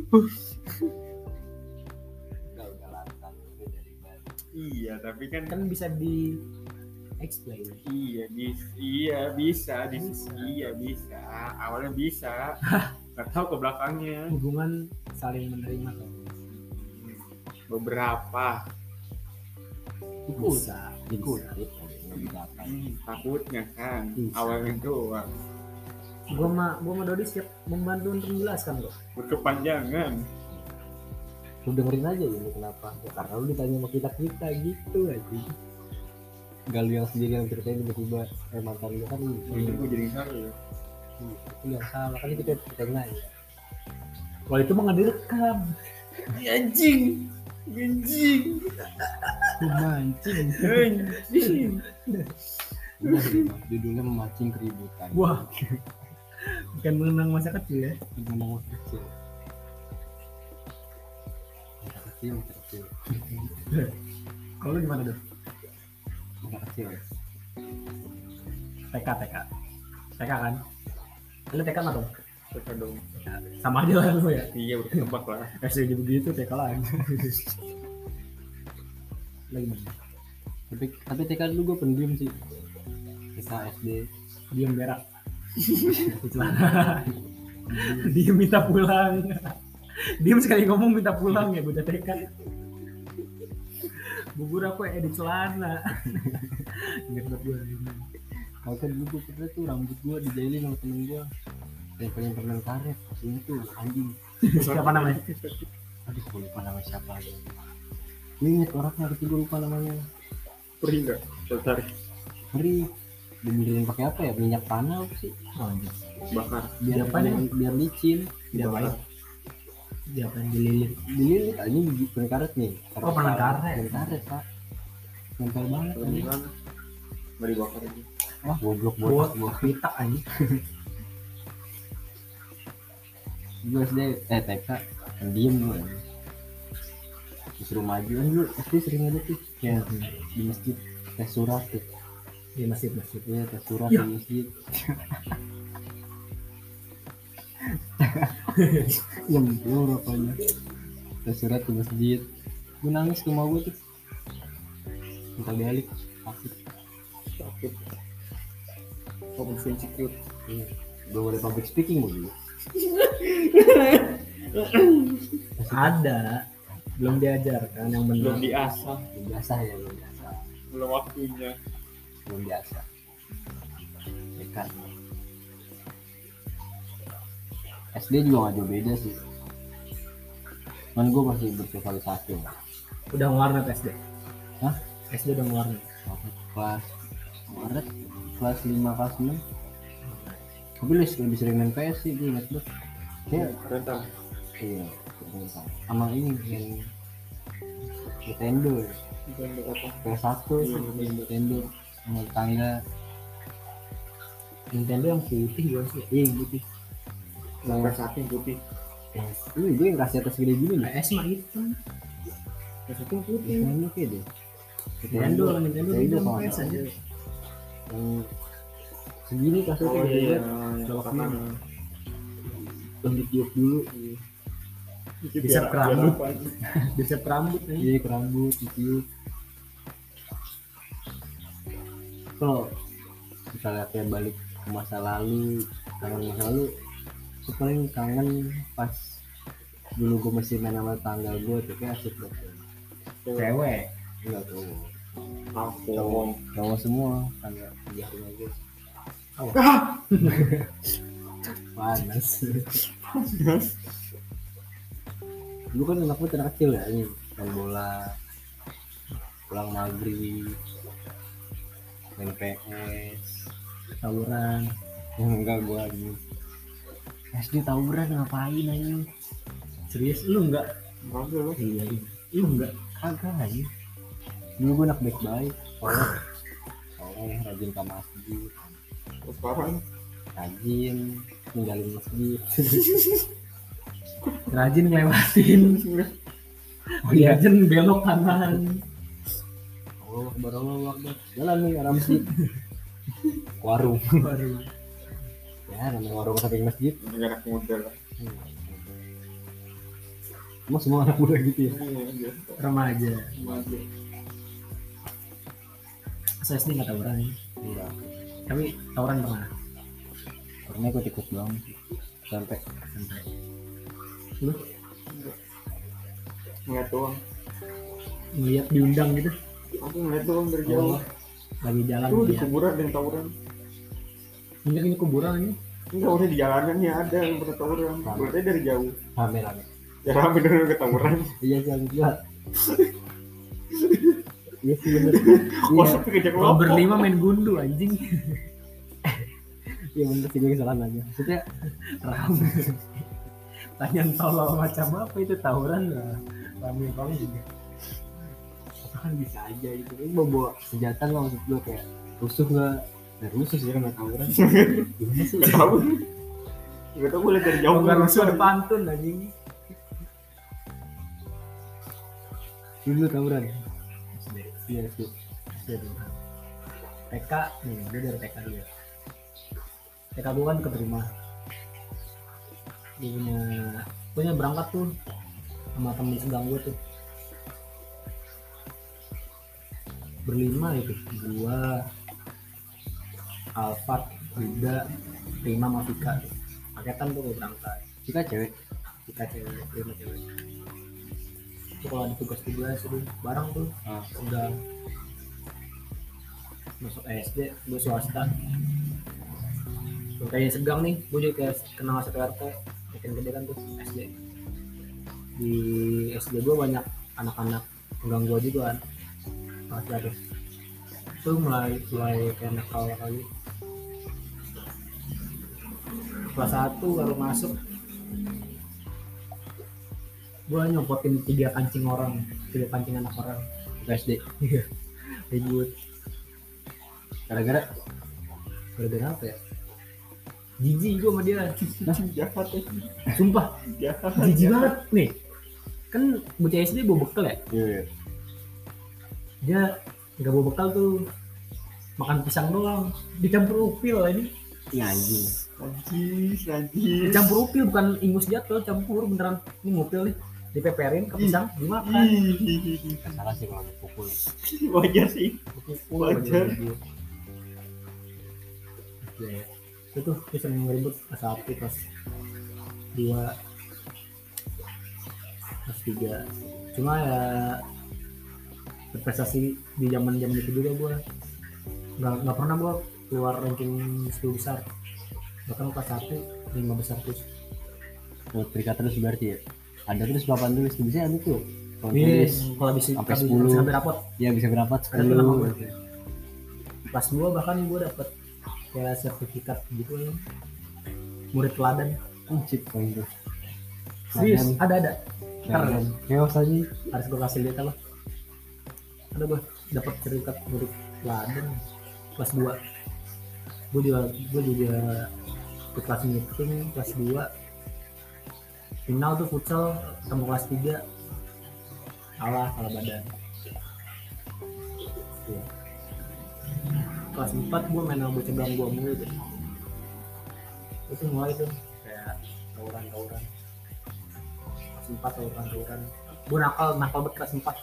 udah udah lantan udah dari baru. Iya tapi kan Kan bisa di explain. iya bis iya bisa di iya bisa awalnya bisa nggak tahu ke belakangnya Hubungan saling menerima tuh. beberapa Bisa, ikut bisa. ikut nggak bisa apa hmm, takutnya kan Bisa. awalnya doang Gua mah gua mah Dodi siap membantu untuk menjelaskan kok. berkepanjangan lu dengerin aja ini kenapa ya karena lu ditanya sama kita kita gitu aja gak lu yang sendiri yang ceritain tiba-tiba eh mantan lu kan ini ini gue jadi salah ya itu yang salah kan kita kita yang nanya Kalau itu mah nggak direkam. anjing anjing memancing anjing udah judulnya memancing keributan Wah. Bukan mengenang masa kecil ya. mengenang masa kecil masa kecil masa kecil Kalau lu gimana tuh? masa kecil T K T K. T K kan? Lu T K nggak tuh? Teka dong Sama aja lah lu ya. iya udah tebak lah S D begitu T K lagi. Lagi mana? tapi tapi T K dulu gue pendiam sih T K S D Diem berak. Di celana. Diem minta pulang. Diem sekali ngomong minta pulang ya bocah T K. Bubur aku ya di celana. Ingat banget gue. kalau kan dulu gue pernah tuh rambut gue dijailin sama temen gue yang pengen permen karet ini tuh anjing Siapa namanya? aduh gue lupa nama siapa lagi ini inget orangnya tapi gue lupa namanya perih nggak tertarik beri dibenerin pakai apa ya minyak tanah apa sih Oh, iya. bakar biar Diapain emang? biar licin Diapain? Dia apa yang dililit? Dililit aja di permen karet nih. Oh, permen karet. Permen karet pak. Nempel banget. Kalau Ini. gimana? Nggak dibakar aja. Wah goblok Buat banget gua. pitak aja. Gue S D eh T K yang diem gue. Disuruh maju kan dulu S D sering ada tuh kayak di masjid tes surat tuh. Di masjid-masjid. Iya tes surat Ya. di masjid. Yang betul rokoknya. Tes surat di masjid. Gue nangis ke rumah gue tuh. Minta balik sakit. Sakit. Public insecure. Iya. Gue boleh public speaking gue dulu. Ada, belum diajarkan yang benar. Belum diasah, Belum biasa ya belum biasa. belum waktunya. Belum biasa. Dekat. S D juga gak jauh beda sih. Cuman gue masih bersosialisasi lah. Udah ngewarnet S D. Hah? S D udah ngewarnet. Kelas Maret kelas lima kelas enam. Tapi lu lebih sering main P S sih gue ingat tuh. Kayak Rental. iya, rental. Sama ini yang Nintendo ya. Bukan apa? P S satu Iya, sih, Nintendo sama tetangga. Nintendo yang putih juga sih. Iya yang putih. Nomor satu yang putih. Ini gue yang kasih atas gede gini nih. P S mah itu. Yang satu yang putih. Nintendo kayak deh. Nintendo, Nintendo Nintendo di kalau P S nggak aja. salah. Yang segini kasih Oh kayak iya, gede. yang Kalau kapan? Yang ditiup dulu. Bisa Biar- kerambut. biar apa? Bisa rambut nih. Iya ke rambut ditiup. Kalau misalnya kayak balik ke masa lalu, kangen masa lalu, gue paling kangen pas dulu gue masih main sama tanggal gue tuh kayak asik banget. Cewek. Enggak cowok, Aku. cowok, cowok semua tanggal tiga rumah gue. Panas. Dulu kan anak gue anak kecil ya, ini main bola, pulang maghrib, main P S, Tawuran. yang enggak gue lagi. S D tawuran ngapain aja? Serius lu enggak? Kagak loh. Iya, iya. Lu enggak? Kagak aja. Dulu gue anak baik-baik, soleh, soleh, rajin ke masjid, Terus sekarang rajin ninggalin masjid. Rajin ngelewatin. Oh iya, jen belok kanan. Allah Akbar, Allah Akbar. Jalan nih arah masjid. Warung. Baru. Ya namanya warung samping masjid. anak muda lah. Emang semua anak muda gitu ya? Iya, iya. Remaja. Remaja. Saya sih nggak tawuran ya. Enggak. Tapi tawuran pernah. Karena ikut-ikut doang sih. Sampai Sampai. Lu Ngeliat doang. ngeliat diundang gitu. Aku ngeliat doang dari jauh. Oh, lagi jalan Tuh di ya. kuburan ada yang tawuran. Ini ini kuburan ini. Enggak, udah di jalanan nih ada yang pernah tawuran. Berarti dari jauh. rame-rame. Ya rame bener ke tawuran. Iya sih aku juga. Iya sih bener. Oh, Iya. tapi kejak Kalau kelompok. berlima main gundu anjing. Iya bener sih gue kesalahan aja. Maksudnya Rame. Tanyaan tolol macam apa itu tawuran lah. Rame kalau juga. kan bisa aja gitu. Ini mau bawa senjata nggak maksud gue kayak rusuh nggak? Nah, rusuh sih kan nggak tawuran. Gimana sih? Gak tau. Gak tau, gue liat dari jauh. Kalau nggak rusuh ada pantun anjing. Dulu tawuran. S D. Iya sih. S D dulu. T K nih, gue dari T K dulu. T K gue kan keterima. Gue punya, punya berangkat tuh sama temen sedang gue tuh. Berlima itu, gua, Alfat, Rida, Rima, sama Vika. Paketan tuh gue berangkat. Jika cewek. Vika cewek, Rima cewek. Itu kalau ada tugas-tugas itu bareng tuh, Ah. udah masuk S D, gue swasta. Tuh, kayak segang nih, gue juga kayak kenal satu R T, makin gede kan tuh S D. Di S D gue banyak anak-anak enggak gue juga kan. Kelas dari itu mulai mulai kayak nakal kali. Kelas satu baru masuk gue nyopotin tiga kancing orang, tiga kancing anak orang. Ke S D. Iya, ribut. Gara-gara Gara-gara apa ya? Jijik gue sama dia, Jahat ya. sumpah. Jahat. Jijik banget nih. Kan bocah S D bawa bekal ya, iya. dia nggak bawa bekal tuh, makan pisang doang, dicampur upil ini. Iya anjing. Najis, najis. Dicampur upil, bukan ingus jatuh, campur beneran. Ini ngupil nih, dipeperin ke pisang, dimakan. Ih, Gak salah sih kalau dipukul. wajar sih. Dipukul Wajar. aja dia. Ya, itu tuh dia sering ngeribut pas satu, pas dua, pas tiga. Cuma ya berprestasi di zaman zaman itu juga gue nggak nggak pernah gue keluar ranking sepuluh besar, bahkan kelas satu lima besar terus. Oh, terikat terus berarti ya. Ada terus papan tulis bisa ada tuh. Kalau tulis Yes, kalau bisa sampai kalau sepuluh. bisa sampai rapot. ya bisa berapa? Ada tuh nama sepuluh. gue. Kelas dua bahkan gue dapet kayak sertifikat gitu ya, murid teladan. Anjir kalau itu. Serius, ada ada. Ntar Keren. Chaos aja. harus gue kasih lihat apa. Ada gue dapet sertifikat murid teladan kelas dua. Gue juga gue juga ikut kelas meeting kelas dua. Final tuh futsal ketemu kelas tiga, kalah kalah badan. Iya. Kelas empat gue main sama bocah bang gue mulu tuh. Itu mulai tuh kayak tawuran-tawuran. Kelas empat tawuran-tawuran. Gue nakal nakal banget kelas empat.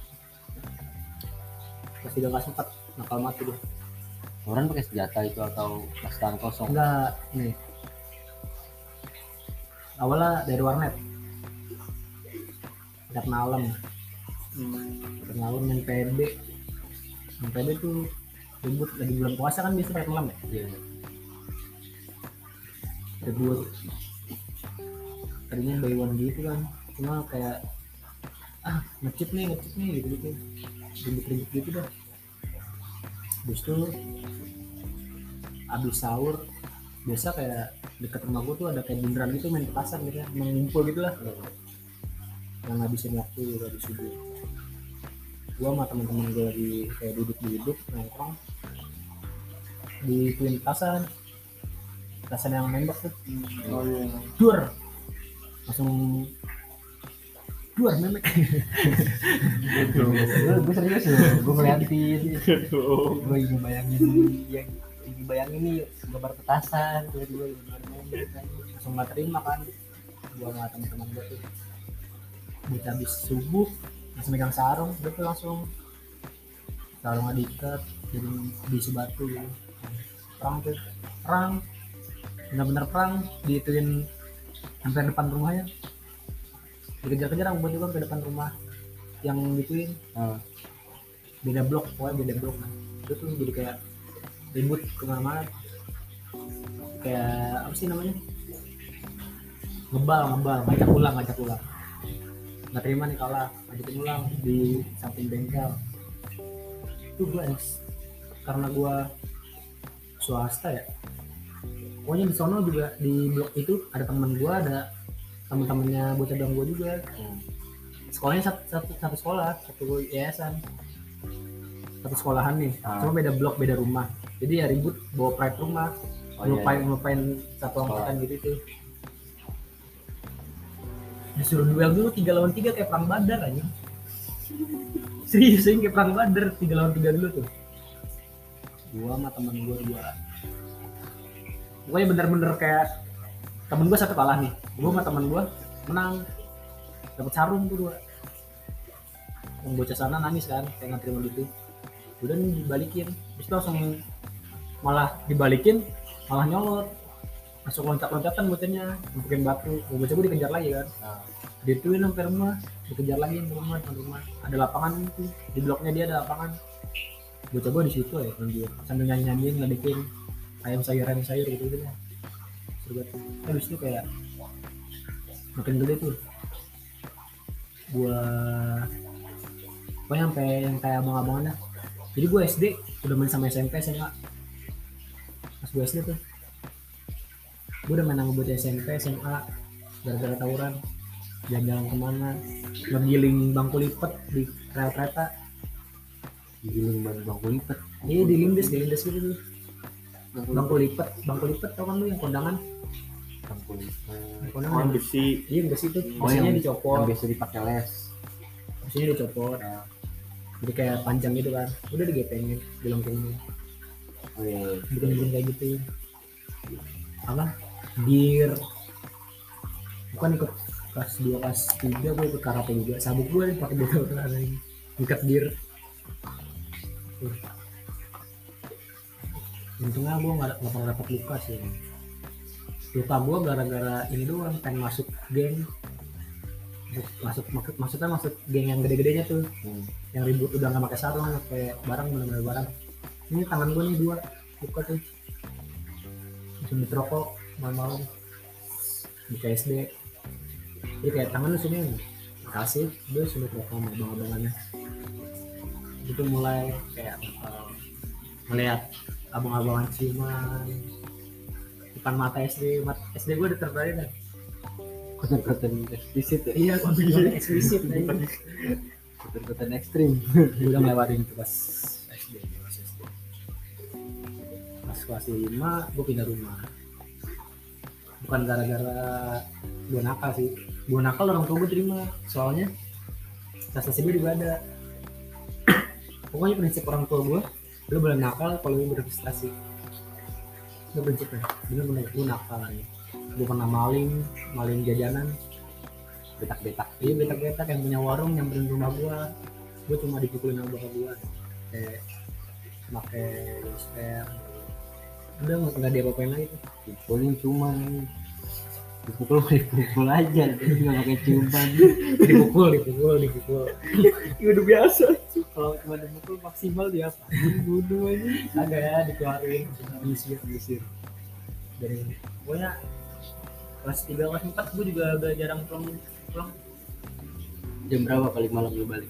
Kelas tiga kelas empat nakal mati gue. Orang pakai senjata itu atau pas tangan kosong? Enggak, nih. Awalnya dari warnet. Karena alam. Karena alam main P D. Main P D tuh ribut lagi bulan puasa kan biasa pakai malam ya. Iya. Ribut. Tadinya buy one gitu kan. Cuma kayak ah ngecit nih ngecit nih gitu gitu. Ribut-ribut gitu dah. Habis itu abis sahur biasa kayak deket rumah gue tuh ada kayak beneran gitu main petasan gitu ya, mengumpul gitu lah, yang ngabisin waktu gitu habis subuh. Gue sama teman-teman gue lagi kayak duduk-duduk nongkrong di tuin petasan, petasan yang nembak tuh, Oh iya. duar, langsung duar memek. Gue serius loh, gue ngeliatin. Aduh. Gue ingin bayangin yang ingin bayangin nih gambar petasan, gue gue Langsung gak terima kan, gue sama teman-teman gue tuh buat habis subuh langsung megang sarung, gue tuh langsung sarung diikat jadi diisi batu gitu. Perang tuh, perang bener-bener perang, diituin hampir depan rumahnya, dikejar-kejar sama juga ke depan rumah yang gituin. Ah. Beda blok, pokoknya beda blok kan. Itu tuh jadi kayak ribut kemana-mana, kayak apa sih namanya, ngebal ngebal ngajak ulang ngajak ulang nggak terima nih kalah, ngajakin ulang di samping bengkel. Itu gue karena gue swasta ya, pokoknya di sono juga di blok itu ada teman gue, ada teman-temannya bocah dong gue juga. Sekolahnya satu, satu, satu sekolah, satu yayasan, satu sekolahan nih, Ah. cuma beda blok beda rumah, jadi ya ribut bawa pride rumah. Oh, ngelupain iya. ngelupain satu angkatan gitu tuh. Disuruh duel dulu tiga lawan tiga kayak perang Badar aja. Serius kayak perang Badar tiga lawan tiga dulu tuh. Gua sama temen gua dua. Pokoknya bener-bener kayak temen gua satu kalah nih. Gua sama temen gua menang. Dapat sarung tuh dua. Yang bocah sana nangis kan, kayak nggak terima gitu. Udah nih dibalikin. Terus langsung malah dibalikin, malah nyolot. Masuk loncat-loncatan bocahnya, masukin batu. Bocah gue dikejar lagi kan. Nah, Dituin sampai rumah, dikejar lagi ke rumah, ke rumah. Ada lapangan itu, di bloknya dia ada lapangan. Bocah gue di situ ya, dia sambil nyanyi-nyanyiin, ngeledekin ayam sayur ayam sayur gitu gitu. Seru banget. Habis itu kayak makin gede tuh. Gua pokoknya sampai yang kayak abang-abangan dah. Jadi gue S D udah main sama S M P S M A. Pas gue S D tuh gue udah main sama bocah S M P S M A gara-gara tawuran. jalan-jalan kemana, ngegiling bangku lipat di rel kereta. Giling ban bangku lipat. Iya di lindes, di lindes gitu tuh. Bangku lipat, bangku lipat tau kan lu yang kondangan? Bangku lipat. Kondangan Oh, yang besi. iya besi itu, Oh, besinya yang dicopot, yang biasa dipakai les. besinya dicopot. Jadi kayak panjang gitu kan, udah digepengin, dilengkungin, Oh iya. bikin-bikin kayak gitu. Apa? Gear. Bukan ikut kelas dua kelas tiga gue ikut karate juga. Sabuk gue nih pakai botol karate ini. Ikat gear. Tuh. Untungnya gue nggak nggak pernah dapat luka sih. Luka gue gara-gara ini doang, pengen masuk geng. Masuk maksud maksudnya masuk geng yang gede-gedenya tuh, Hmm. yang ribut udah nggak pakai sarung, pakai barang bener-bener barang. Ini tangan gue nih dua luka tuh. Sumit rokok malam-malam di K S D. Jadi kayak tangan lu sini kasih dia sumit rokok sama abang-abangannya. Itu mulai kayak uh, melihat abang-abangan ciuman depan mata S D. Mat, S D gue udah terbaik kan. Konten-konten eksplisit ya. Iya, konten eksplisit aja. Konten-konten ekstrim. Gue udah ngelewatin itu pas S D, pas S D. Pas kelas lima gue pindah rumah. Bukan gara-gara gue nakal sih. Gue nakal orang tua gue terima. Soalnya prestasi gue juga ada. Pokoknya prinsip orang tua gue, lu boleh nakal kalau lu berprestasi. Itu prinsipnya. Bener-bener lu nakal aja. Gue pernah maling, maling jajanan, betak-betak. Iya betak-betak yang punya warung nyamperin rumah gue. Gue cuma dipukulin sama bapak gue. Kayak pakai spare. Udah nggak dia apa-apain lagi tuh. Dipukulin cuma dipukul dipukul aja, terus nggak pakai ciuman. Dipukul, dipukul, dipukul. Ya udah biasa. Kalau cuma dipukul maksimal dia apa? Bodoh aja. Agak ya dikeluarin, diusir, diusir. Dari pokoknya kelas tiga kelas empat gue juga udah jarang pulang pulang. Jam berapa paling malam lu balik?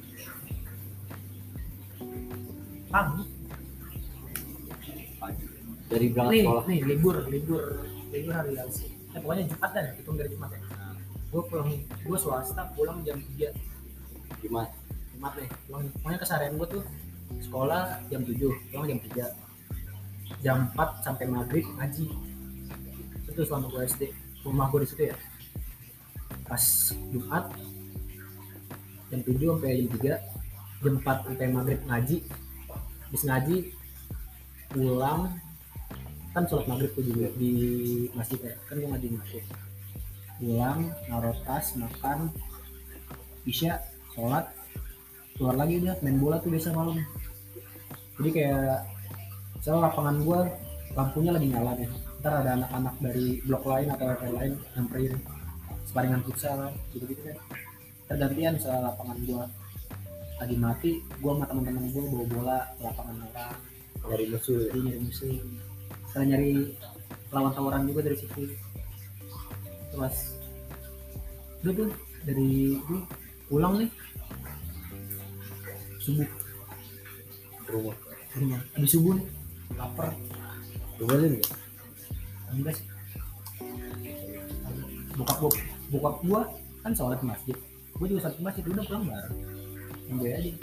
Pagi. Pagi. Dari berangkat Nih, sekolah. nih libur, libur, libur hari Jumat. Eh, pokoknya Jumat dah, hitung dari Jumat ya. Gue pulang, gue swasta pulang jam tiga Jumat. Jumat deh. Pulang, pokoknya keseharian gue tuh sekolah jam tujuh, pulang jam tiga. Jam empat sampai maghrib ngaji. Itu selama gue S D. Rumah gue di situ ya. Pas Jumat jam tujuh sampai jam tiga, jam empat sampai maghrib ngaji. Habis ngaji pulang kan sholat maghrib tuh juga di masjid ya, kan gue ngaji di masjid. Pulang naruh tas, makan, isya, sholat, keluar lagi udah main bola tuh biasa malam. Jadi kayak soal lapangan gue lampunya lagi nyala nih, ntar ada anak-anak dari blok lain atau R T lain nyamperin sparingan futsal gitu-gitu kan. Tergantian soal lapangan gue lagi mati, gue sama teman-teman gue bawa bola ke lapangan orang, Dari musuh. jadi nyari musuh, kita nyari lawan tawaran juga dari situ. Terus udah tuh dari gue pulang nih subuh Rumah. rumah, habis subuh nih lapar. Diboleh nggak? Enggak sih, bokap gua bokap gua kan sholat di masjid, gua juga sholat di masjid, udah pulang bareng gue aja.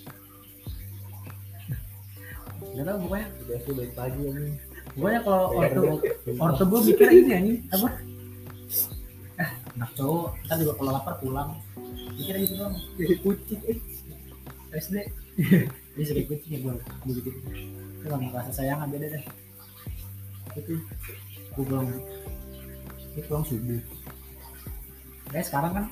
Gak tau pokoknya Udah sih baik pagi ini. pokoknya kalau ortu ortu gua mikir ini ya, ini apa eh anak cowok kita juga kalau lapar pulang, mikir gitu doang. Jadi kucing. S D dia jadi kucing ya gua begitu. Itu nggak merasa sayang beda deh. Itu gua pulang itu pulang subuh. Kayak sekarang kan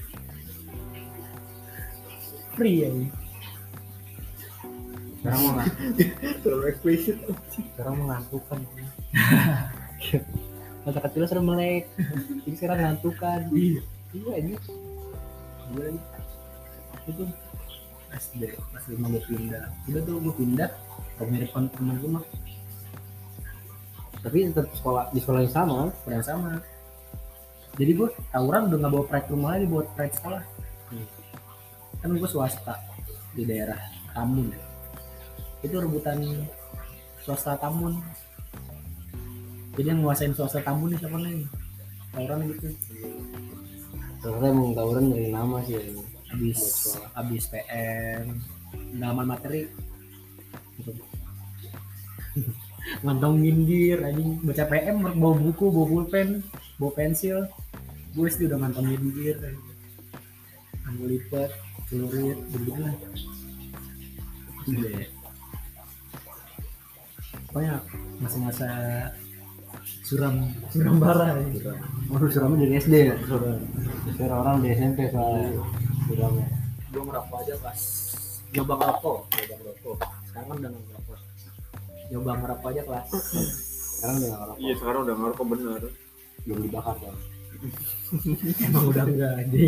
free ya ini. Sekarang mau nggak? Terlalu eksplisit. Sekarang mengantukan. Masa kecil sering melek. Jadi sekarang ngantukan. Iya ini. Gue itu S D pas lima gue pindah, udah tuh gue pindah ke mirip teman gue mah Tapi tetap sekolah di sekolah yang sama kan? sekolah yang sama. Jadi gue tawuran udah nggak bawa pride rumah lagi, buat pride sekolah. Hmm. Kan gue swasta di daerah Tamun, itu rebutan swasta Tamun. Jadi yang nguasain swasta Tamun nih siapa nih? Tawuran gitu. Ternyata emang tawuran dari nama sih ya. Habis habis P M pendalaman materi ngantongin dir anjing baca P M bawa buku bawa pulpen bawa pensil gue sih udah ngantongin dir ambil lipat celurit begitu lah gede banyak masa-masa suram suram parah ya. Oh, suramnya dari S D ya? Suram. Sekarang orang di S M P soalnya suramnya. Gue ngerokok aja pas nyoba ngerokok nyoba ngerokok sekarang kan udah nggak ngerokok nyoba ngerokok aja kelas Sekarang udah nggak ngerokok. Iya sekarang udah ngerokok bener. Belum dibakar kan? emang udah enggak anjing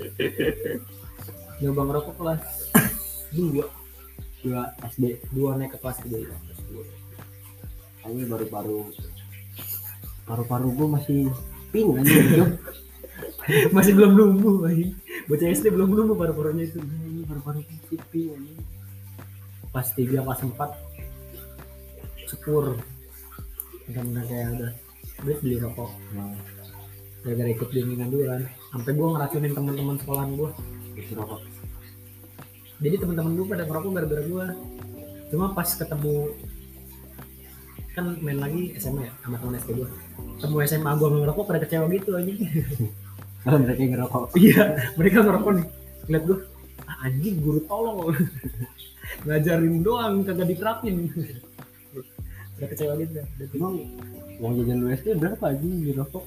nyoba ngerokok kelas dua Dua S D. dua naik ke kelas tiga ya kelas dua Ini baru-baru paru-paru gue masih pink aja. masih belum numbuh anjing bocah S D belum numbuh paru-parunya itu Ini paru-paru masih pink aja. pas tiga pas empat syukur benar-benar kayak udah duit beli rokok Nah, gara-gara ikut bimbingan dulu kan sampai gue ngeracunin teman-teman sekolahan gue itu rokok. jadi teman-teman gue pada ngerokok gara-gara gue cuma pas ketemu kan main lagi S M A ya sama teman S D gue ketemu S M A gue ngerokok pada kecewa gitu anjing Kalau mereka yang ngerokok. iya mereka ngerokok nih ngeliat gue ah, anjing guru tolong ngajarin doang kagak diterapin udah kecewa gitu dah. Udah Emang uang jajan lu S D berapa aja di rokok?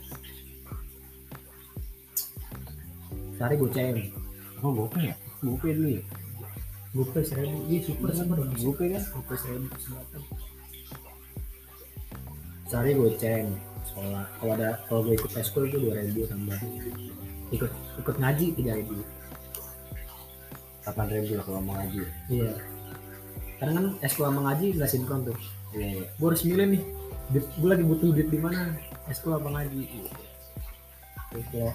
sehari gue cem Oh, gopay ya? Gopay dulu ya? gue seribu iya super super Gopay kan? gue seribu selatan sehari gue cem sekolah kalau ada kalau gue ikut eskul itu dua ribu tambah ikut ikut ngaji tiga ribu delapan ribu lah kalau mau ngaji. iya karena kan eskul sama ngaji nggak sinkron tuh Iya, iya. gue harus milih nih duit, gue lagi butuh duit di mana eskul apa ngaji terus ya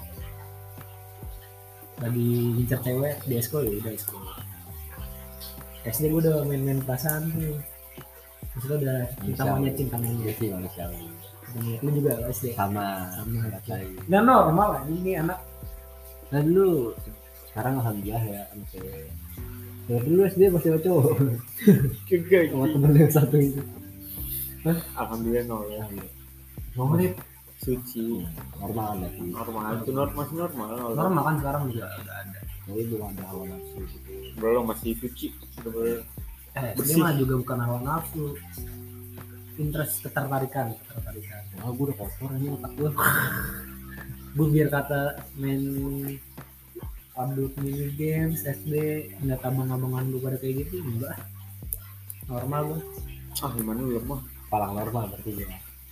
lagi ngincer cewek di eskul ya udah eskul S D gue udah main-main perasaan tuh maksudnya udah cinta monyet cinta Iya monyet sih manusiawi. cinta monyet lu juga S D Sama. Sama. Sama. nggak normal lah ini anak Nah dulu sekarang alhamdulillah ya sampai ya dulu S D masih cowok Kagak. sama temen yang satu itu. Alhamdulillah nol ya. mau nih Suci. Normal lah sih. Normal itu normal masih normal. nol. normal kan sekarang juga udah ada Tapi belum ada hawa nafsu gitu. Belum masih suci. Bener-bener. eh Bersih. dia mah juga bukan hawa nafsu interest ketertarikan ketertarikan Ah gue udah kotor ini otak gue. gue biar kata main upload mini games S D nggak abang-abangan gue pada kayak gitu enggak normal gue Ah gimana lu mah? Palang normal berarti ya.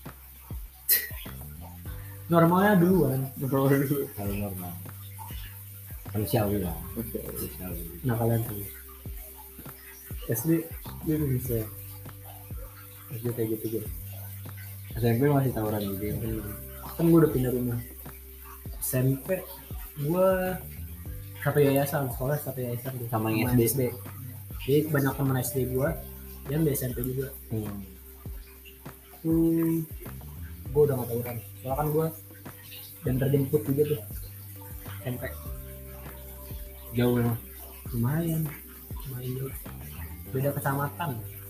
normalnya duluan Normal dulu. Kalau normal. Manusiawi lah. Oke. Manusiawi. nah kalian tuh S D dia tuh bisa S D kayak gitu gitu S M P masih tawuran gitu ya. kan gue udah pindah rumah S M P gue satu yayasan sekolah satu yayasan tuh. Sama yang S D. jadi banyak teman S D gue yang di S M P juga Hmm. tuh gue udah gak tawuran soalnya kan gue dan terjemput juga tuh S M P Jauh memang. lumayan lumayan jauh beda kecamatan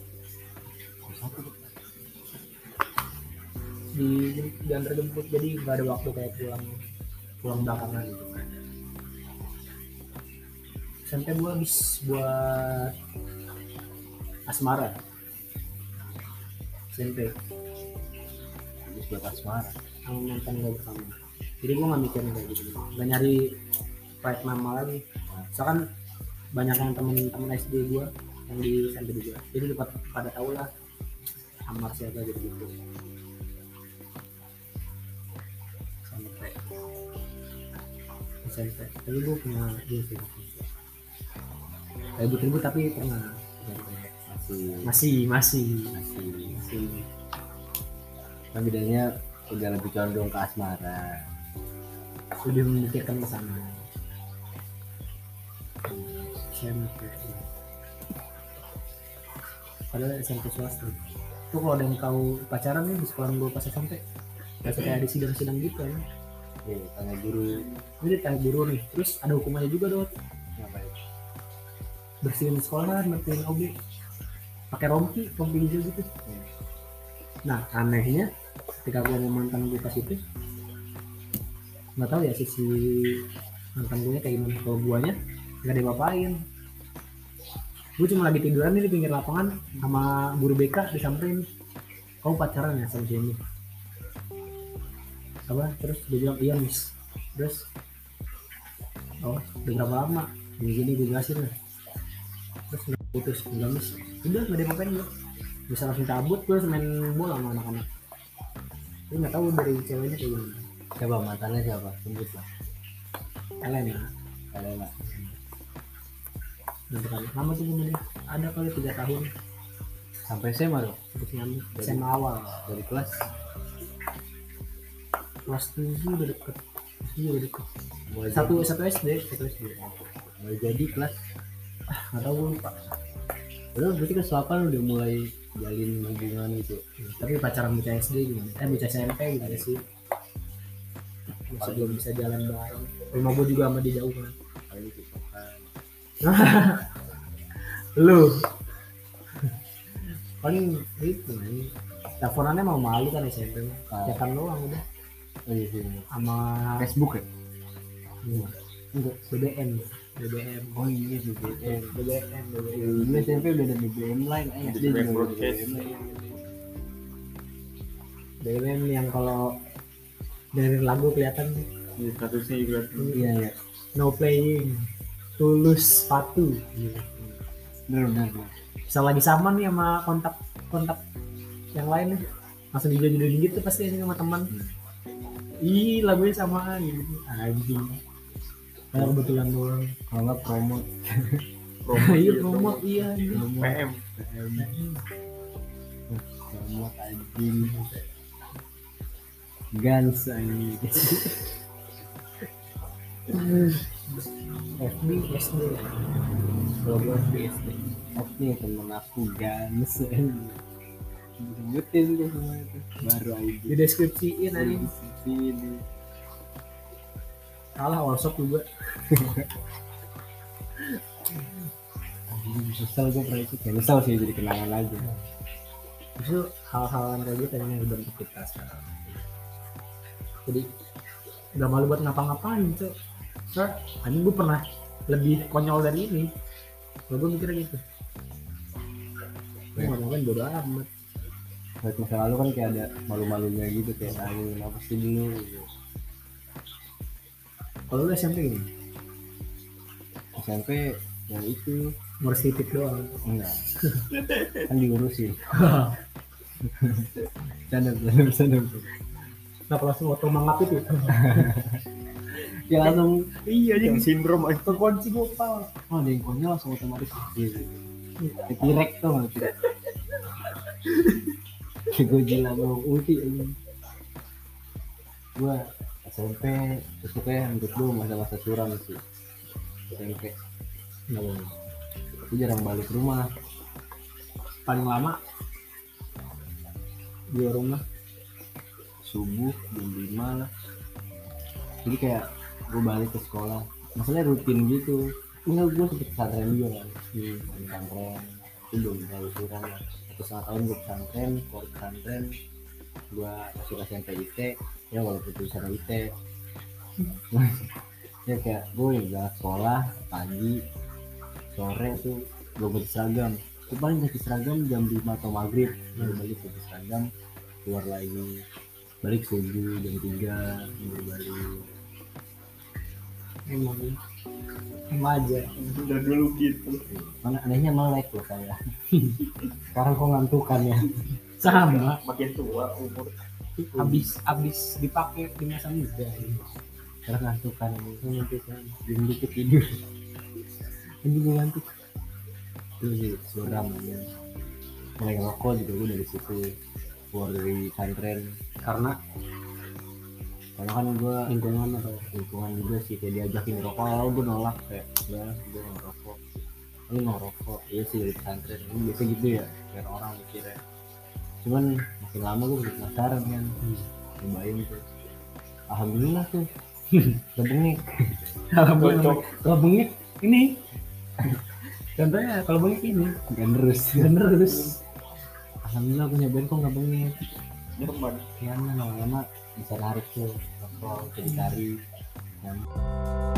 di dan terjemput jadi nggak ada waktu kayak pulang pulang belakangan gitu sampai gue habis buat asmara S M P Habis buat asmara. sama mantan gue pertama jadi gue nggak mikirin kayak gitu nggak nyari proyek nama lagi soalnya kan banyak yang temen-temen S D gue yang di S M P juga jadi dapat pada tahu lah Amar siapa gitu gitu sampai S M P tapi gue punya dia sih ribut-ribut tapi pernah Masih masih masih masih masih kan bedanya udah lebih condong ke asmara. lebih memikirkan ke sana S M P padahal S M P swasta tuh kalau ada yang tahu pacaran nih di sekolah gue pas S M P biasa kayak di sidang-sidang gitu ya Nih, tanya guru. Ini ditanya guru nih, terus ada hukumannya juga dong, Ngapain? bersihin sekolah, bersihin O B, pakai rompi, rompi hijau gitu. Nah anehnya ketika gue mau mantan gue pas itu, nggak tahu ya sisi mantan gue kayak gimana. Kalau guanya nggak dibapain, gue cuma lagi tiduran nih di pinggir lapangan sama guru B K disamperin, kamu pacaran ya sama si ini apa, terus dia bilang iya miss, terus oh udah berapa lama gini gini gue jelasin lah, terus nggak putus enggak miss, udah nggak diapain gue, bisa langsung cabut, gue harus main bola sama anak-anak. Gue nggak tahu dari ceweknya kayak gimana. Coba mantannya siapa? Sebut lah. Elena, Elena. nanti kali lama tuh gue ada kali tiga tahun Sampai S M A dong? terus nyamuk S M A awal, Dari kelas? kelas tujuh udah deket, kelas tujuh udah deket, Mulai satu jadi, satu S D satu S D mulai jadi kelas. nggak tahu gue lupa. Udah berarti kelas delapan udah mulai jalin hubungan gitu. Tapi pacaran bocah S D gimana? Eh bocah S M P gimana sih? Masih belum bisa jalan bareng. Rumah gue juga sama dia jauh kan. Kali gitu kan. Lu paling itu nih. Teleponannya mau malu kan S M P mah. Ah. Ya kan doang udah. Oh iya sih. Sama Facebook ya? enggak, enggak B B M. B B M. Oh iya B B M. B B M. B B M. Dulu S M P udah ada B B M lain, eh S D juga ada B B broadcast. M lain. B B M yang kalau dari lagu kelihatan Di statusnya juga Iya ya. no playing, tulus sepatu. Bener bener. bener. Bisa lagi sama nih sama kontak kontak yang lain nih, langsung dijodohin gitu pasti ini sama teman. Ih lagunya samaan gitu anjing, kayak kebetulan doang. Kalau nggak promote. Iya promote iya anjing. P M. B B M. Promote anjing. Gans anjing. F B S D, Kalau gue F B S D. Oh nih temen aku Gans anjing. Disebutin tuh semua itu. Baru aja. di deskripsiin anjing. Sini. Kalah workshop juga. Anjing, Misal gue pernah ikut ya, misal sih jadi kenangan aja. Justru hal-hal yang kayak gitu yang membentuk kita sekarang. Jadi nggak malu buat ngapa-ngapain tuh. So, anjing gue pernah lebih konyol dari ini. Kalau gue mikirnya gitu. Gue nggak mau kan bodo amat. Buat masa lalu kan kayak ada malu-malunya gitu, kayak angin apa sih dulu gitu. Kalau lu S M P gini, S M P yang itu ngurus titik doang. enggak kan diurusin. Canda canda canda. Nah kalau langsung auto mangap itu. Ya langsung Iya Yang jadi sindrom aja. terkunci gopal. oh ada yang konyol langsung otomatis gitu. Tirek tuh nggak tirek. Kayak Godzilla mau ulti aja. Gua S M P itu kayak menurut gua masa-masa suram sih. S M P. Aku jarang balik rumah. Paling lama di rumah. Subuh jam lima lah. Jadi kayak gue balik ke sekolah. Masalahnya rutin gitu. Enggak, gue sempet pesantren juga kan. Di pesantren. Itu belum terlalu suram lah. Satu setengah tahun gue pesantren, keluar pesantren. Gue masuk S M P I T. Ya walaupun tulisan I T. Ya kayak gue berangkat sekolah pagi, sore tuh gue ganti seragam. Gue paling ganti seragam jam lima atau maghrib. Baru balik ganti seragam, keluar lagi. Balik subuh jam tiga, baru balik. Emang emang aja. Udah dulu gitu. Mana anehnya melek loh saya. Sekarang kok ngantukan ya. Sama. Makin tua umur. Habis habis dipakai di masa muda. Sekarang ngantukan ini. Ngantukan. Belum dikit tidur. Ini gue ngantuk. Itu sih suram ya. Mulai ngerokok juga gue dari situ. Keluar dari pesantren. Karena Karena kan gue lingkungan atau lingkungan juga sih kayak diajakin ngerokok, lalu gue nolak kayak udah gue nggak ngerokok. Lu nggak ngerokok, iya sih dari pesantren. Ini biasa gitu ya, biar orang mikirnya. Cuman makin lama gue makin penasaran kan, nyobain tuh. alhamdulillah tuh gak bengek. Alhamdulillah. Cocok. Kalau bengek ini contohnya kalau bengek ini Generus. generus. Alhamdulillah gue nyobain kok gak bengek. Nyaman. Nyaman lama-lama bisa narik tuh, kalau jadi tari. Nyaman.